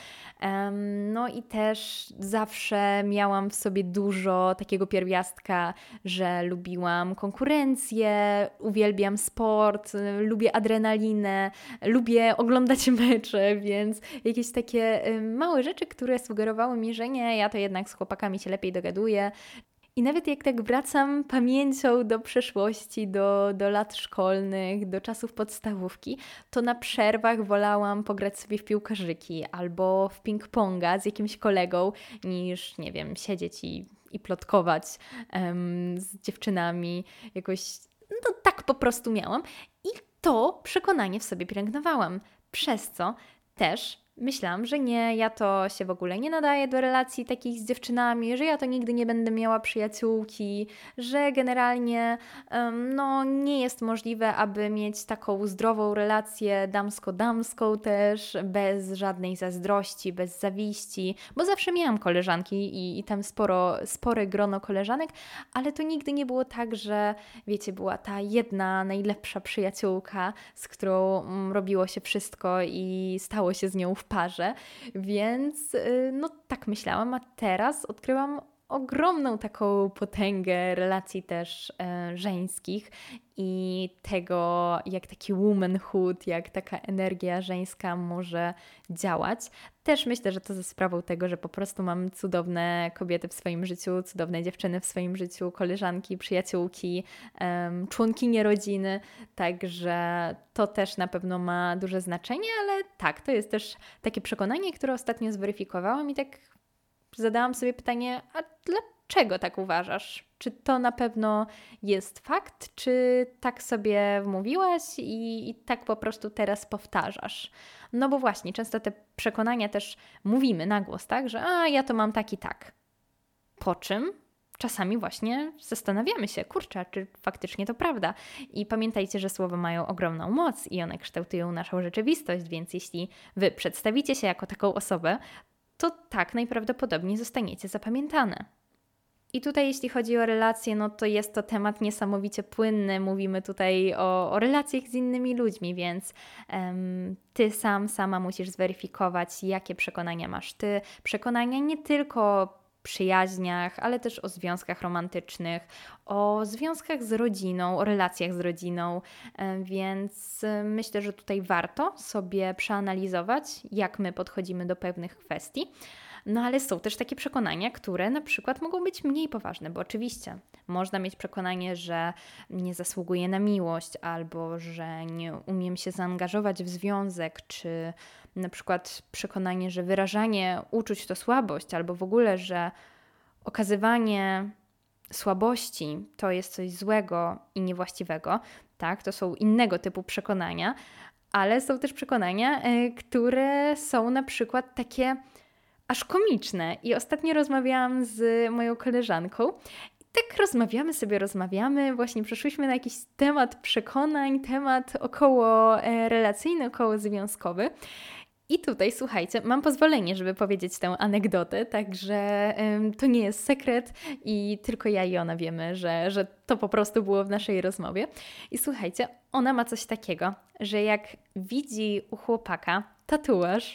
No i też zawsze miałam w sobie dużo takiego pierwiastka, że lubiłam konkurencję, uwielbiam sport, lubię adrenalinę, lubię oglądać mecze, więc jakieś takie małe rzeczy, które sugerowały mi, że nie, ja to jednak z chłopakami się lepiej dogaduję. I nawet jak tak wracam pamięcią do przeszłości, do, do lat szkolnych, do czasów podstawówki, to na przerwach wolałam pograć sobie w piłkarzyki albo w ping-ponga z jakimś kolegą, niż, nie wiem, siedzieć i, i plotkować um, z dziewczynami. Jakoś, no tak po prostu miałam. I to przekonanie w sobie pielęgnowałam, przez co też myślałam, że nie, ja to się w ogóle nie nadaję do relacji takich z dziewczynami, że ja to nigdy nie będę miała przyjaciółki, że generalnie um, no, nie jest możliwe, aby mieć taką zdrową relację damsko-damską też, bez żadnej zazdrości, bez zawiści, bo zawsze miałam koleżanki i, i tam sporo, spore grono koleżanek, ale to nigdy nie było tak, że wiecie, była ta jedna najlepsza przyjaciółka, z którą mm, robiło się wszystko i stało się z nią w parze, więc no tak myślałam, a teraz odkryłam ogromną taką potęgę relacji też e, żeńskich i tego, jak taki womanhood, jak taka energia żeńska może działać. Też myślę, że to ze sprawą tego, że po prostu mam cudowne kobiety w swoim życiu, cudowne dziewczyny w swoim życiu, koleżanki, przyjaciółki, um, członkinie rodziny, także to też na pewno ma duże znaczenie, ale tak, to jest też takie przekonanie, które ostatnio zweryfikowałam i tak zadałam sobie pytanie, a dlaczego tak uważasz? Czy to na pewno jest fakt, czy tak sobie wmówiłaś i, i tak po prostu teraz powtarzasz? No bo właśnie, często te przekonania też mówimy na głos, tak? Że a, ja to mam tak i tak. Po czym czasami właśnie zastanawiamy się, kurczę, czy faktycznie to prawda. I pamiętajcie, że słowa mają ogromną moc i one kształtują naszą rzeczywistość, więc jeśli wy przedstawicie się jako taką osobę, to tak najprawdopodobniej zostaniecie zapamiętane. I tutaj jeśli chodzi o relacje, no to jest to temat niesamowicie płynny. Mówimy tutaj o, o relacjach z innymi ludźmi, więc um, ty sam, sama musisz zweryfikować, jakie przekonania masz ty. Przekonania nie tylko przyjaźniach, ale też o związkach romantycznych, o związkach z rodziną, o relacjach z rodziną, więc myślę, że tutaj warto sobie przeanalizować, jak my podchodzimy do pewnych kwestii. No ale są też takie przekonania, które na przykład mogą być mniej poważne, bo oczywiście można mieć przekonanie, że nie zasługuję na miłość albo że nie umiem się zaangażować w związek, czy na przykład przekonanie, że wyrażanie uczuć to słabość, albo w ogóle, że okazywanie słabości to jest coś złego i niewłaściwego. Tak, to są innego typu przekonania, ale są też przekonania, które są na przykład takie aż komiczne. I ostatnio rozmawiałam z moją koleżanką i tak rozmawiamy sobie, rozmawiamy, właśnie przeszłyśmy na jakiś temat przekonań, temat około relacyjny, około związkowy. I tutaj, słuchajcie, mam pozwolenie, żeby powiedzieć tę anegdotę, także ym, to nie jest sekret i tylko ja i ona wiemy, że, że to po prostu było w naszej rozmowie. I słuchajcie, ona ma coś takiego, że jak widzi u chłopaka tatuaż,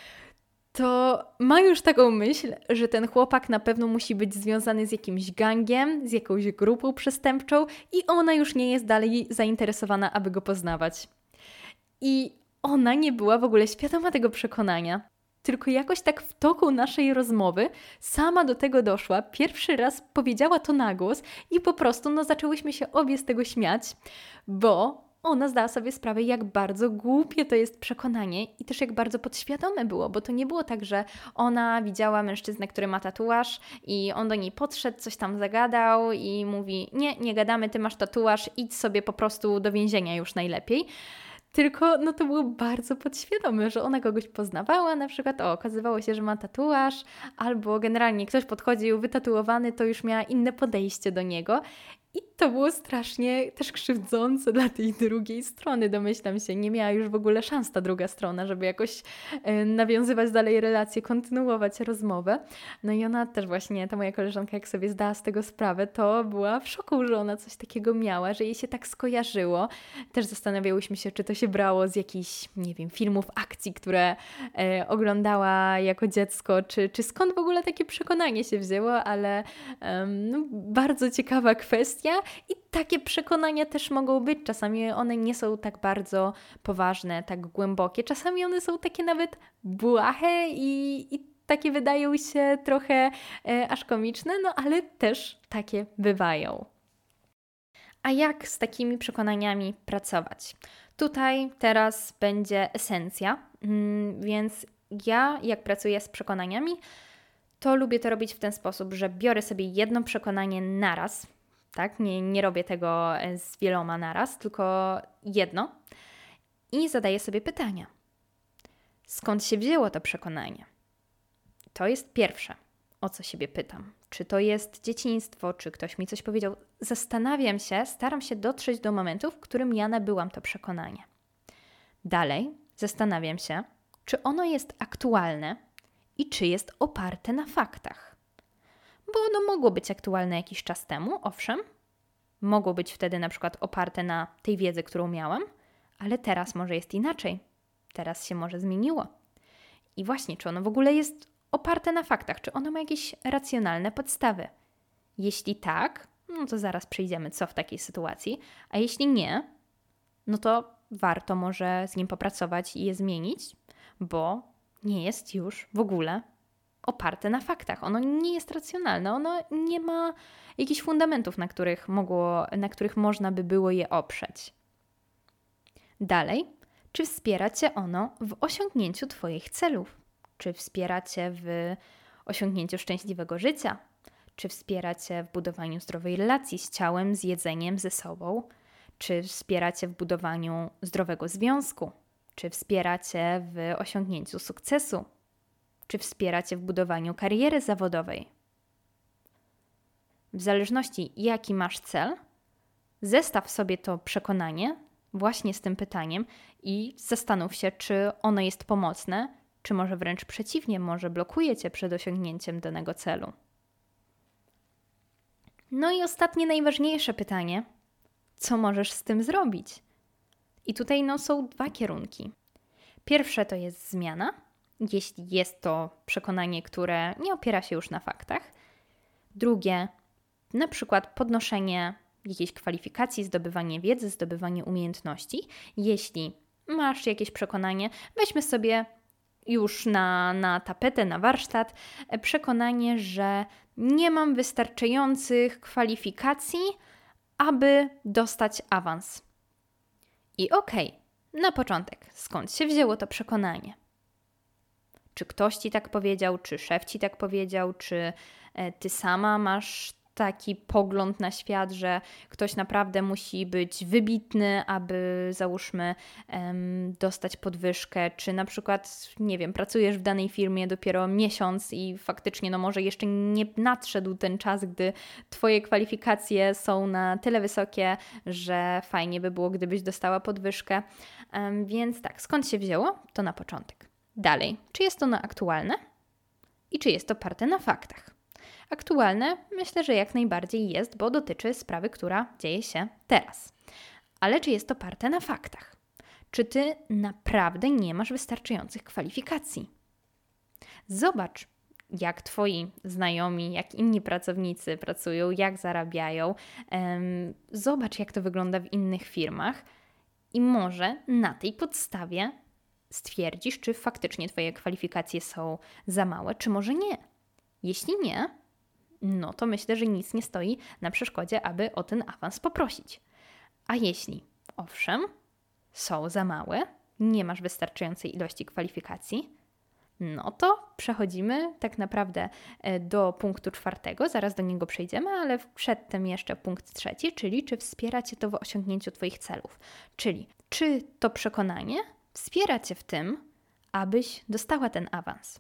to ma już taką myśl, że ten chłopak na pewno musi być związany z jakimś gangiem, z jakąś grupą przestępczą i ona już nie jest dalej zainteresowana, aby go poznawać. I ona nie była w ogóle świadoma tego przekonania, tylko jakoś tak w toku naszej rozmowy sama do tego doszła, pierwszy raz powiedziała to na głos i po prostu no, zaczęłyśmy się obie z tego śmiać, bo ona zdała sobie sprawę, jak bardzo głupie to jest przekonanie i też jak bardzo podświadome było, bo to nie było tak, że ona widziała mężczyznę, który ma tatuaż i on do niej podszedł, coś tam zagadał i mówi: nie, nie gadamy, ty masz tatuaż, idź sobie po prostu do więzienia już najlepiej. Tylko no to było bardzo podświadome, że ona kogoś poznawała, na przykład o, okazywało się, że ma tatuaż, albo generalnie ktoś podchodził wytatuowany, to już miała inne podejście do niego. I to było strasznie też krzywdzące dla tej drugiej strony, domyślam się. Nie miała już w ogóle szans ta druga strona, żeby jakoś e, nawiązywać dalej relacje, kontynuować rozmowę. No i ona też właśnie, ta moja koleżanka, jak sobie zdała z tego sprawę, to była w szoku, że ona coś takiego miała, że jej się tak skojarzyło. Też zastanawiałyśmy się, czy to się brało z jakichś, nie wiem, filmów akcji, które e, oglądała jako dziecko, czy, czy skąd w ogóle takie przekonanie się wzięło, ale e, no, bardzo ciekawa kwestia. I takie przekonania też mogą być. Czasami one nie są tak bardzo poważne, tak głębokie. Czasami one są takie nawet błahe i, i takie wydają się trochę e, aż komiczne, no ale też takie bywają. A jak z takimi przekonaniami pracować? Tutaj teraz będzie esencja, mm, więc ja jak pracuję z przekonaniami, to lubię to robić w ten sposób, że biorę sobie jedno przekonanie naraz. Tak? Nie, nie robię tego z wieloma naraz, tylko jedno i zadaję sobie pytania. Skąd się wzięło to przekonanie? To jest pierwsze, o co siebie pytam. Czy to jest dzieciństwo, czy ktoś mi coś powiedział? Zastanawiam się, staram się dotrzeć do momentu, w którym ja nabyłam to przekonanie. Dalej zastanawiam się, czy ono jest aktualne i czy jest oparte na faktach. Bo ono mogło być aktualne jakiś czas temu, owszem. Mogło być wtedy na przykład oparte na tej wiedzy, którą miałam, ale teraz może jest inaczej. Teraz się może zmieniło. I właśnie, czy ono w ogóle jest oparte na faktach? Czy ono ma jakieś racjonalne podstawy? Jeśli tak, no to zaraz przejdziemy, co w takiej sytuacji. A jeśli nie, no to warto może z nim popracować i je zmienić, bo nie jest już w ogóle oparte na faktach. Ono nie jest racjonalne, ono nie ma jakichś fundamentów, na których, mogło, na których można by było je oprzeć. Dalej, czy wspiera Cię ono w osiągnięciu Twoich celów? Czy wspiera Cię w osiągnięciu szczęśliwego życia? Czy wspiera Cię w budowaniu zdrowej relacji z ciałem, z jedzeniem, ze sobą? Czy wspiera Cię w budowaniu zdrowego związku? Czy wspiera Cię w osiągnięciu sukcesu? Czy wspiera Cię w budowaniu kariery zawodowej? W zależności jaki masz cel, zestaw sobie to przekonanie właśnie z tym pytaniem i zastanów się, czy ono jest pomocne, czy może wręcz przeciwnie, może blokuje Cię przed osiągnięciem danego celu. No i ostatnie, najważniejsze pytanie. Co możesz z tym zrobić? I tutaj no, są dwa kierunki. Pierwsze to jest zmiana, jeśli jest to przekonanie, które nie opiera się już na faktach. Drugie, na przykład podnoszenie jakiejś kwalifikacji, zdobywanie wiedzy, zdobywanie umiejętności. Jeśli masz jakieś przekonanie, weźmy sobie już na, na tapetę, na warsztat przekonanie, że nie mam wystarczających kwalifikacji, aby dostać awans. I okej, na początek, skąd się wzięło to przekonanie? Czy ktoś Ci tak powiedział, czy szef Ci tak powiedział, czy Ty sama masz taki pogląd na świat, że ktoś naprawdę musi być wybitny, aby załóżmy em, dostać podwyżkę, czy na przykład, nie wiem, pracujesz w danej firmie dopiero miesiąc i faktycznie no może jeszcze nie nadszedł ten czas, gdy Twoje kwalifikacje są na tyle wysokie, że fajnie by było, gdybyś dostała podwyżkę. Em, więc tak, skąd się wzięło? To na początek. Dalej, czy jest ono aktualne i czy jest oparte na faktach? Aktualne myślę, że jak najbardziej jest, bo dotyczy sprawy, która dzieje się teraz. Ale czy jest oparte na faktach? Czy Ty naprawdę nie masz wystarczających kwalifikacji? Zobacz, jak Twoi znajomi, jak inni pracownicy pracują, jak zarabiają. Um, zobacz, jak to wygląda w innych firmach i może na tej podstawie stwierdzisz, czy faktycznie Twoje kwalifikacje są za małe, czy może nie. Jeśli nie, no to myślę, że nic nie stoi na przeszkodzie, aby o ten awans poprosić. A jeśli, owszem, są za małe, nie masz wystarczającej ilości kwalifikacji, no to przechodzimy tak naprawdę do punktu czwartego, zaraz do niego przejdziemy, ale przedtem jeszcze punkt trzeci, czyli czy wspiera Cię to w osiągnięciu Twoich celów. Czyli czy to przekonanie wspiera Cię w tym, abyś dostała ten awans.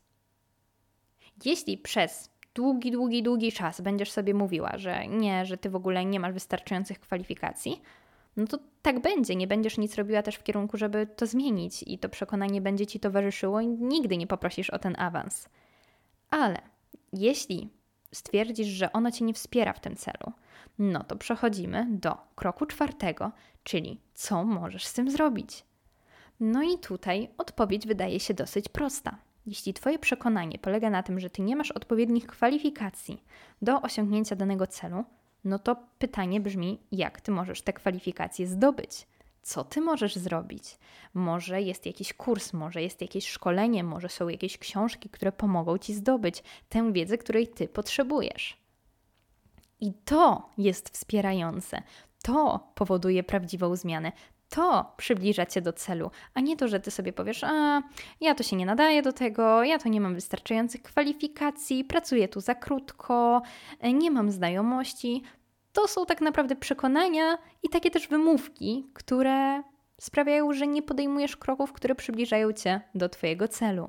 Jeśli przez długi, długi, długi czas będziesz sobie mówiła, że nie, że Ty w ogóle nie masz wystarczających kwalifikacji, no to tak będzie. Nie będziesz nic robiła też w kierunku, żeby to zmienić i to przekonanie będzie Ci towarzyszyło i nigdy nie poprosisz o ten awans. Ale jeśli stwierdzisz, że ono Cię nie wspiera w tym celu, no to przechodzimy do kroku czwartego, czyli co możesz z tym zrobić? No i tutaj odpowiedź wydaje się dosyć prosta. Jeśli Twoje przekonanie polega na tym, że Ty nie masz odpowiednich kwalifikacji do osiągnięcia danego celu, no to pytanie brzmi, jak Ty możesz te kwalifikacje zdobyć? Co Ty możesz zrobić? Może jest jakiś kurs, może jest jakieś szkolenie, może są jakieś książki, które pomogą Ci zdobyć tę wiedzę, której Ty potrzebujesz. I to jest wspierające. To powoduje prawdziwą zmianę. To przybliża Cię do celu, a nie to, że Ty sobie powiesz, a ja to się nie nadaję do tego, ja to nie mam wystarczających kwalifikacji, pracuję tu za krótko, nie mam znajomości. To są tak naprawdę przekonania i takie też wymówki, które sprawiają, że nie podejmujesz kroków, które przybliżają Cię do Twojego celu.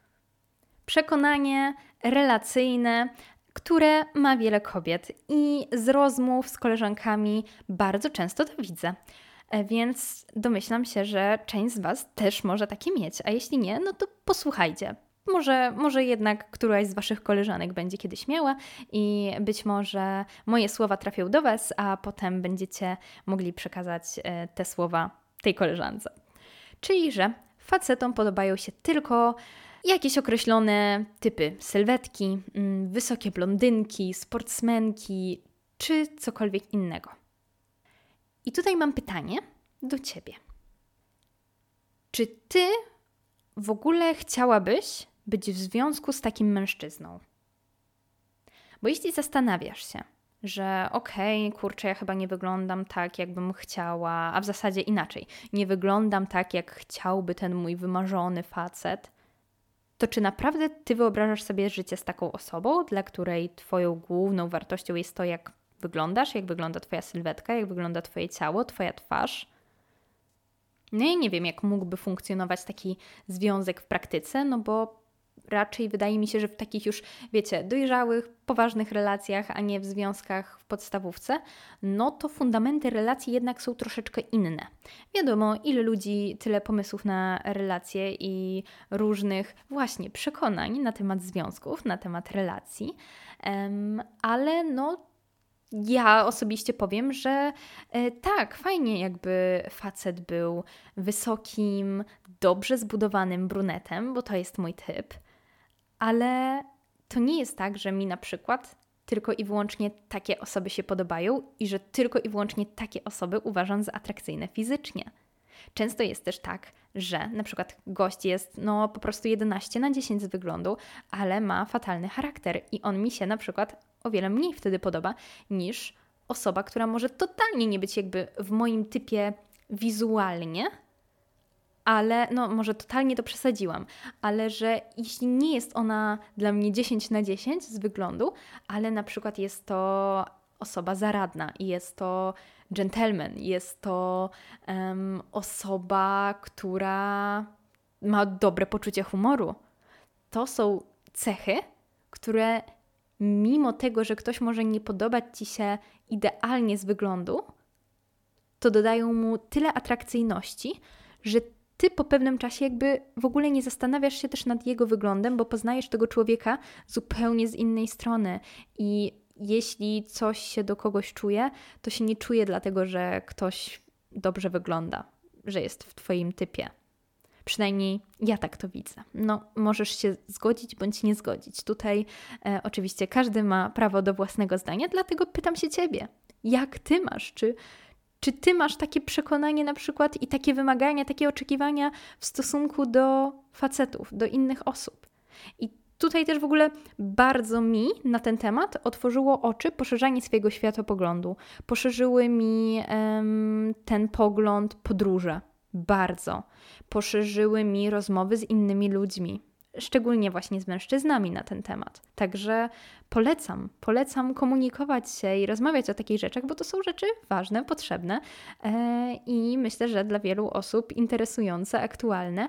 Przekonanie relacyjne, które ma wiele kobiet i z rozmów z koleżankami bardzo często to widzę. Więc domyślam się, że część z Was też może takie mieć, a jeśli nie, no to posłuchajcie. Może, może jednak któraś z Waszych koleżanek będzie kiedyś miała i być może moje słowa trafią do Was, a potem będziecie mogli przekazać te słowa tej koleżance. Czyli, że facetom podobają się tylko jakieś określone typy sylwetki, wysokie blondynki, sportsmenki czy cokolwiek innego. I tutaj mam pytanie do Ciebie. Czy Ty w ogóle chciałabyś być w związku z takim mężczyzną? Bo jeśli zastanawiasz się, że okej, okay, kurczę, ja chyba nie wyglądam tak, jakbym chciała, a w zasadzie inaczej, nie wyglądam tak, jak chciałby ten mój wymarzony facet, to czy naprawdę Ty wyobrażasz sobie życie z taką osobą, dla której Twoją główną wartością jest to, jak wyglądasz, jak wygląda Twoja sylwetka, jak wygląda Twoje ciało, Twoja twarz? No ja nie wiem, jak mógłby funkcjonować taki związek w praktyce, no bo raczej wydaje mi się, że w takich już, wiecie, dojrzałych, poważnych relacjach, a nie w związkach w podstawówce, no to fundamenty relacji jednak są troszeczkę inne. Wiadomo, ile ludzi, tyle pomysłów na relacje i różnych właśnie przekonań na temat związków, na temat relacji, um, ale no Ja osobiście powiem, że e, tak, fajnie jakby facet był wysokim, dobrze zbudowanym brunetem, bo to jest mój typ, ale to nie jest tak, że mi na przykład tylko i wyłącznie takie osoby się podobają i że tylko i wyłącznie takie osoby uważam za atrakcyjne fizycznie. Często jest też tak, że na przykład gość jest no po prostu jedenaście na dziesięć z wyglądu, ale ma fatalny charakter i on mi się na przykład o wiele mniej wtedy podoba niż osoba, która może totalnie nie być jakby w moim typie wizualnie, ale no może totalnie to przesadziłam, ale że jeśli nie jest ona dla mnie dziesięć na dziesięć z wyglądu, ale na przykład jest to osoba zaradna i jest to gentleman, jest to um, osoba, która ma dobre poczucie humoru. To są cechy, które mimo tego, że ktoś może nie podobać Ci się idealnie z wyglądu, to dodają mu tyle atrakcyjności, że Ty po pewnym czasie jakby w ogóle nie zastanawiasz się też nad jego wyglądem, bo poznajesz tego człowieka zupełnie z innej strony i jeśli coś się do kogoś czuje, to się nie czuje dlatego, że ktoś dobrze wygląda, że jest w Twoim typie. Przynajmniej ja tak to widzę. No, możesz się zgodzić bądź nie zgodzić. Tutaj e, oczywiście każdy ma prawo do własnego zdania, dlatego pytam się Ciebie, jak Ty masz? Czy, czy Ty masz takie przekonanie na przykład i takie wymagania, takie oczekiwania w stosunku do facetów, do innych osób? I tutaj też w ogóle bardzo mi na ten temat otworzyło oczy poszerzanie swojego światopoglądu. Poszerzyły mi um, ten pogląd podróże. Bardzo. Poszerzyły mi rozmowy z innymi ludźmi. Szczególnie właśnie z mężczyznami na ten temat. Także polecam, polecam komunikować się i rozmawiać o takich rzeczach, bo to są rzeczy ważne, potrzebne e, i myślę, że dla wielu osób interesujące, aktualne.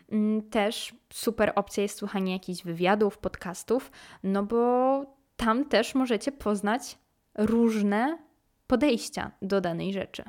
Też super opcja jest słuchanie jakichś wywiadów, podcastów, no bo tam też możecie poznać różne podejścia do danej rzeczy.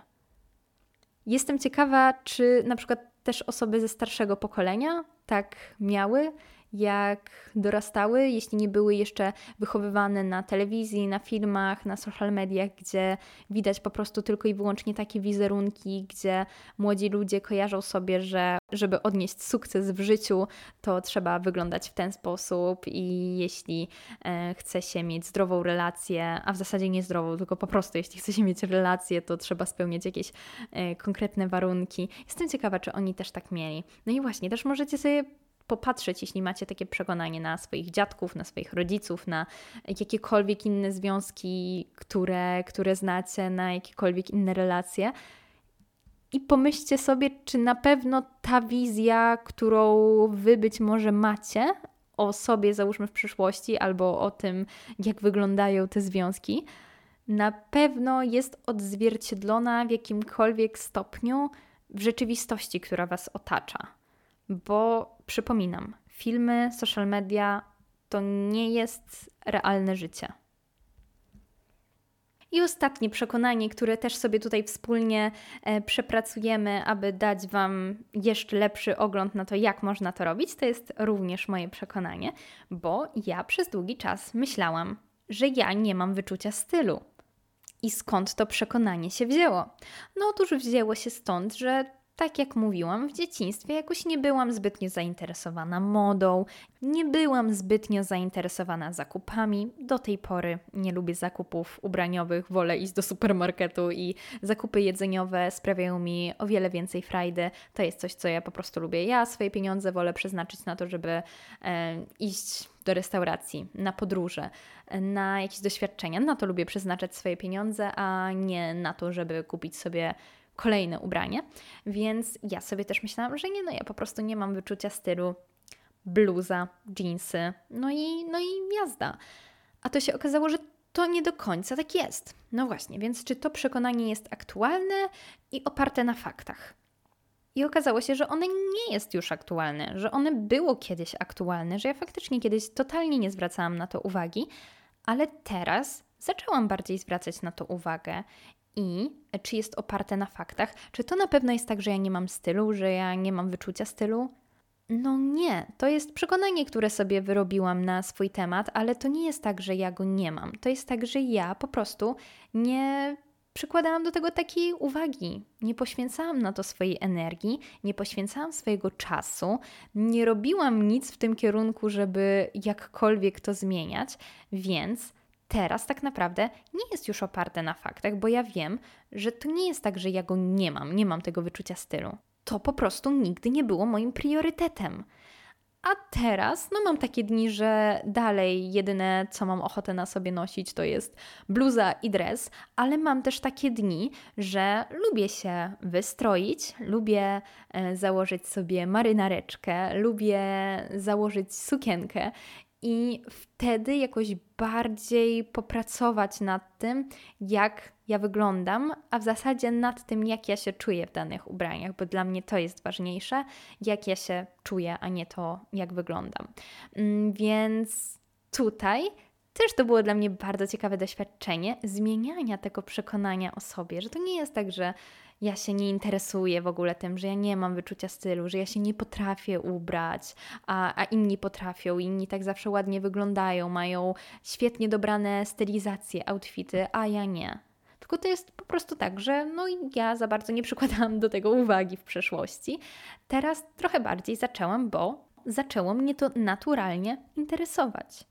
Jestem ciekawa, czy na przykład też osoby ze starszego pokolenia tak miały, jak dorastały, jeśli nie były jeszcze wychowywane na telewizji, na filmach, na social mediach, gdzie widać po prostu tylko i wyłącznie takie wizerunki, gdzie młodzi ludzie kojarzą sobie, że żeby odnieść sukces w życiu, to trzeba wyglądać w ten sposób i jeśli e, chce się mieć zdrową relację, a w zasadzie nie zdrową, tylko po prostu jeśli chce się mieć relację, to trzeba spełniać jakieś e, konkretne warunki. Jestem ciekawa, czy oni też tak mieli. No i właśnie, też możecie sobie popatrzeć, jeśli macie takie przekonanie na swoich dziadków, na swoich rodziców, na jakiekolwiek inne związki, które, które znacie, na jakiekolwiek inne relacje. I pomyślcie sobie, czy na pewno ta wizja, którą wy być może macie o sobie, załóżmy w przyszłości, albo o tym, jak wyglądają te związki, na pewno jest odzwierciedlona w jakimkolwiek stopniu w rzeczywistości, która was otacza. Bo przypominam, filmy, social media to nie jest realne życie. I ostatnie przekonanie, które też sobie tutaj wspólnie e, przepracujemy, aby dać Wam jeszcze lepszy ogląd na to, jak można to robić, to jest również moje przekonanie, bo ja przez długi czas myślałam, że ja nie mam wyczucia stylu. I skąd to przekonanie się wzięło? No otóż wzięło się stąd, że tak jak mówiłam, w dzieciństwie jakoś nie byłam zbytnio zainteresowana modą, nie byłam zbytnio zainteresowana zakupami. Do tej pory nie lubię zakupów ubraniowych, wolę iść do supermarketu i zakupy jedzeniowe sprawiają mi o wiele więcej frajdy. To jest coś, co ja po prostu lubię. Ja swoje pieniądze wolę przeznaczyć na to, żeby e, iść do restauracji, na podróże, na jakieś doświadczenia. Na to lubię przeznaczać swoje pieniądze, a nie na to, żeby kupić sobie kolejne ubranie, więc ja sobie też myślałam, że nie, no ja po prostu nie mam wyczucia stylu, bluza, dżinsy, no i, no i jazda. A to się okazało, że to nie do końca tak jest. No właśnie, więc czy to przekonanie jest aktualne i oparte na faktach? I okazało się, że one nie jest już aktualne, że one było kiedyś aktualne, że ja faktycznie kiedyś totalnie nie zwracałam na to uwagi, ale teraz zaczęłam bardziej zwracać na to uwagę. I czy jest oparte na faktach? Czy to na pewno jest tak, że ja nie mam stylu, że ja nie mam wyczucia stylu? No nie, to jest przekonanie, które sobie wyrobiłam na swój temat, ale to nie jest tak, że ja go nie mam. To jest tak, że ja po prostu nie przykładałam do tego takiej uwagi, nie poświęcałam na to swojej energii, nie poświęcałam swojego czasu, nie robiłam nic w tym kierunku, żeby jakkolwiek to zmieniać, więc teraz tak naprawdę nie jest już oparte na faktach, bo ja wiem, że to nie jest tak, że ja go nie mam, nie mam tego wyczucia stylu. To po prostu nigdy nie było moim priorytetem. A teraz, no mam takie dni, że dalej jedyne, co mam ochotę na sobie nosić, to jest bluza i dres, ale mam też takie dni, że lubię się wystroić, lubię e, założyć sobie marynareczkę, lubię założyć sukienkę i wtedy jakoś bardziej popracować nad tym, jak ja wyglądam, a w zasadzie nad tym, jak ja się czuję w danych ubraniach, bo dla mnie to jest ważniejsze, jak ja się czuję, a nie to, jak wyglądam. Więc tutaj też to było dla mnie bardzo ciekawe doświadczenie zmieniania tego przekonania o sobie, że to nie jest tak, że ja się nie interesuję w ogóle tym, że ja nie mam wyczucia stylu, że ja się nie potrafię ubrać, a, a inni potrafią, inni tak zawsze ładnie wyglądają, mają świetnie dobrane stylizacje, outfity, a ja nie. Tylko to jest po prostu tak, że no ja za bardzo nie przykładałam do tego uwagi w przeszłości. Teraz trochę bardziej zaczęłam, bo zaczęło mnie to naturalnie interesować.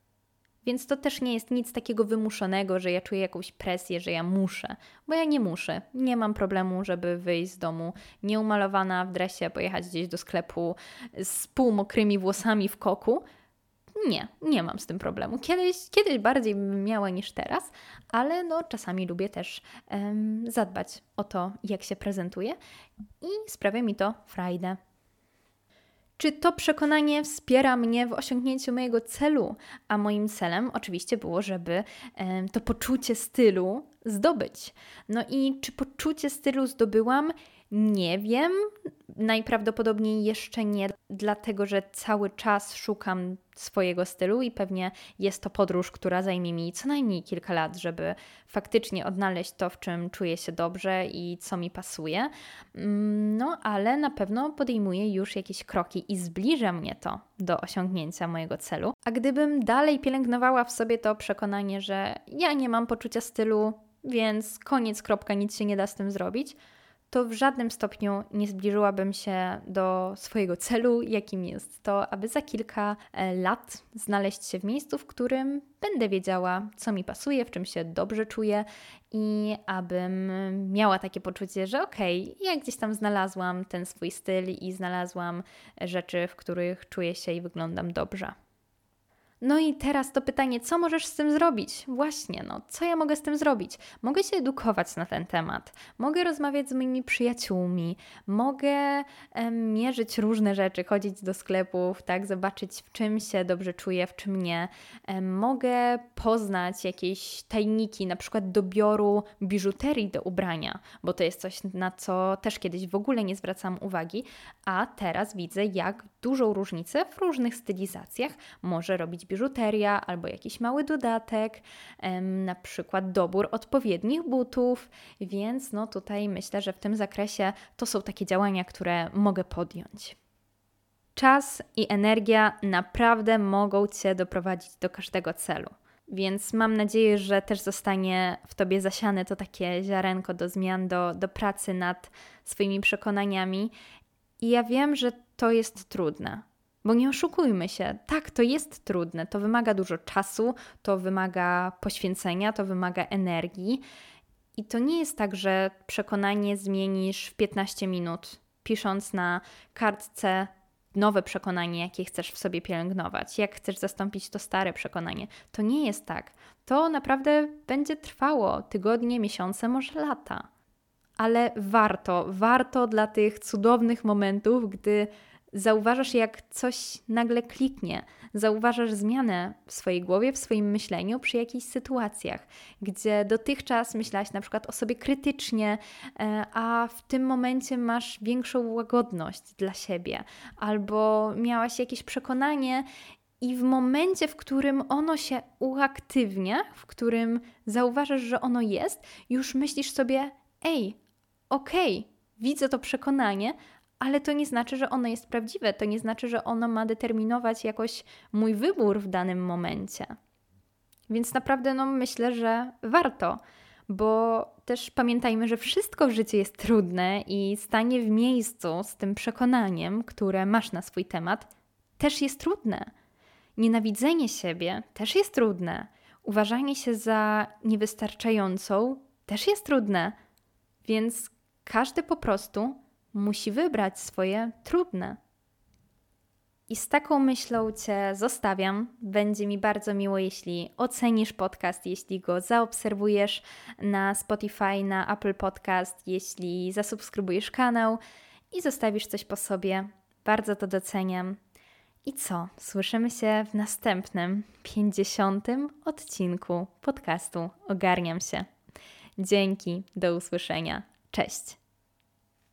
Więc to też nie jest nic takiego wymuszonego, że ja czuję jakąś presję, że ja muszę, bo ja nie muszę. Nie mam problemu, żeby wyjść z domu nieumalowana w dresie, pojechać gdzieś do sklepu z półmokrymi włosami w koku. Nie, nie mam z tym problemu. Kiedyś, kiedyś bardziej bym miała niż teraz, ale no czasami lubię też um, zadbać o to, jak się prezentuję i sprawia mi to frajdę. Czy to przekonanie wspiera mnie w osiągnięciu mojego celu? A moim celem oczywiście było, żeby e, to poczucie stylu zdobyć. No i czy poczucie stylu zdobyłam? Nie wiem. Najprawdopodobniej jeszcze nie, dlatego że cały czas szukam swojego stylu i pewnie jest to podróż, która zajmie mi co najmniej kilka lat, żeby faktycznie odnaleźć to, w czym czuję się dobrze i co mi pasuje. No, ale na pewno podejmuję już jakieś kroki i zbliża mnie to do osiągnięcia mojego celu. A gdybym dalej pielęgnowała w sobie to przekonanie, że ja nie mam poczucia stylu, więc koniec, kropka, nic się nie da z tym zrobić, to w żadnym stopniu nie zbliżyłabym się do swojego celu, jakim jest to, aby za kilka lat znaleźć się w miejscu, w którym będę wiedziała, co mi pasuje, w czym się dobrze czuję i abym miała takie poczucie, że okej, okay, ja gdzieś tam znalazłam ten swój styl i znalazłam rzeczy, w których czuję się i wyglądam dobrze. No i teraz to pytanie, co możesz z tym zrobić? Właśnie, no, co ja mogę z tym zrobić? Mogę się edukować na ten temat, mogę rozmawiać z moimi przyjaciółmi, mogę em, mierzyć różne rzeczy, chodzić do sklepów, tak, zobaczyć w czym się dobrze czuję, w czym nie. Em, mogę poznać jakieś tajniki, na przykład dobioru biżuterii do ubrania, bo to jest coś, na co też kiedyś w ogóle nie zwracałam uwagi, a teraz widzę, jak dużą różnicę w różnych stylizacjach może robić biżuteria albo jakiś mały dodatek, em, na przykład dobór odpowiednich butów, więc no tutaj myślę, że w tym zakresie to są takie działania, które mogę podjąć. Czas i energia naprawdę mogą Cię doprowadzić do każdego celu. Więc mam nadzieję, że też zostanie w Tobie zasiane to takie ziarenko do zmian, do, do pracy nad swoimi przekonaniami. I ja wiem, że to jest trudne, bo nie oszukujmy się, tak, to jest trudne, to wymaga dużo czasu, to wymaga poświęcenia, to wymaga energii i to nie jest tak, że przekonanie zmienisz w piętnaście minut, pisząc na kartce nowe przekonanie, jakie chcesz w sobie pielęgnować, jak chcesz zastąpić to stare przekonanie. To nie jest tak. To naprawdę będzie trwało tygodnie, miesiące, może lata. Ale warto, warto dla tych cudownych momentów, gdy zauważasz, jak coś nagle kliknie, zauważasz zmianę w swojej głowie, w swoim myśleniu przy jakichś sytuacjach, gdzie dotychczas myślałaś na przykład o sobie krytycznie, a w tym momencie masz większą łagodność dla siebie, albo miałaś jakieś przekonanie i w momencie, w którym ono się uaktywnia, w którym zauważasz, że ono jest, już myślisz sobie, ej, okej, okay, widzę to przekonanie, ale to nie znaczy, że ono jest prawdziwe, to nie znaczy, że ono ma determinować jakoś mój wybór w danym momencie. Więc naprawdę no, myślę, że warto, bo też pamiętajmy, że wszystko w życiu jest trudne i stanie w miejscu z tym przekonaniem, które masz na swój temat, też jest trudne. Nienawidzenie siebie też jest trudne. Uważanie się za niewystarczającą też jest trudne. Więc każdy po prostu musi wybrać swoje trudne. I z taką myślą Cię zostawiam. Będzie mi bardzo miło, jeśli ocenisz podcast, jeśli go zaobserwujesz na Spotify, na Apple Podcast, jeśli zasubskrybujesz kanał i zostawisz coś po sobie. Bardzo to doceniam. I co? Słyszymy się w następnym, pięćdziesiątym odcinku podcastu Ogarniam się. Dzięki, do usłyszenia. Cześć!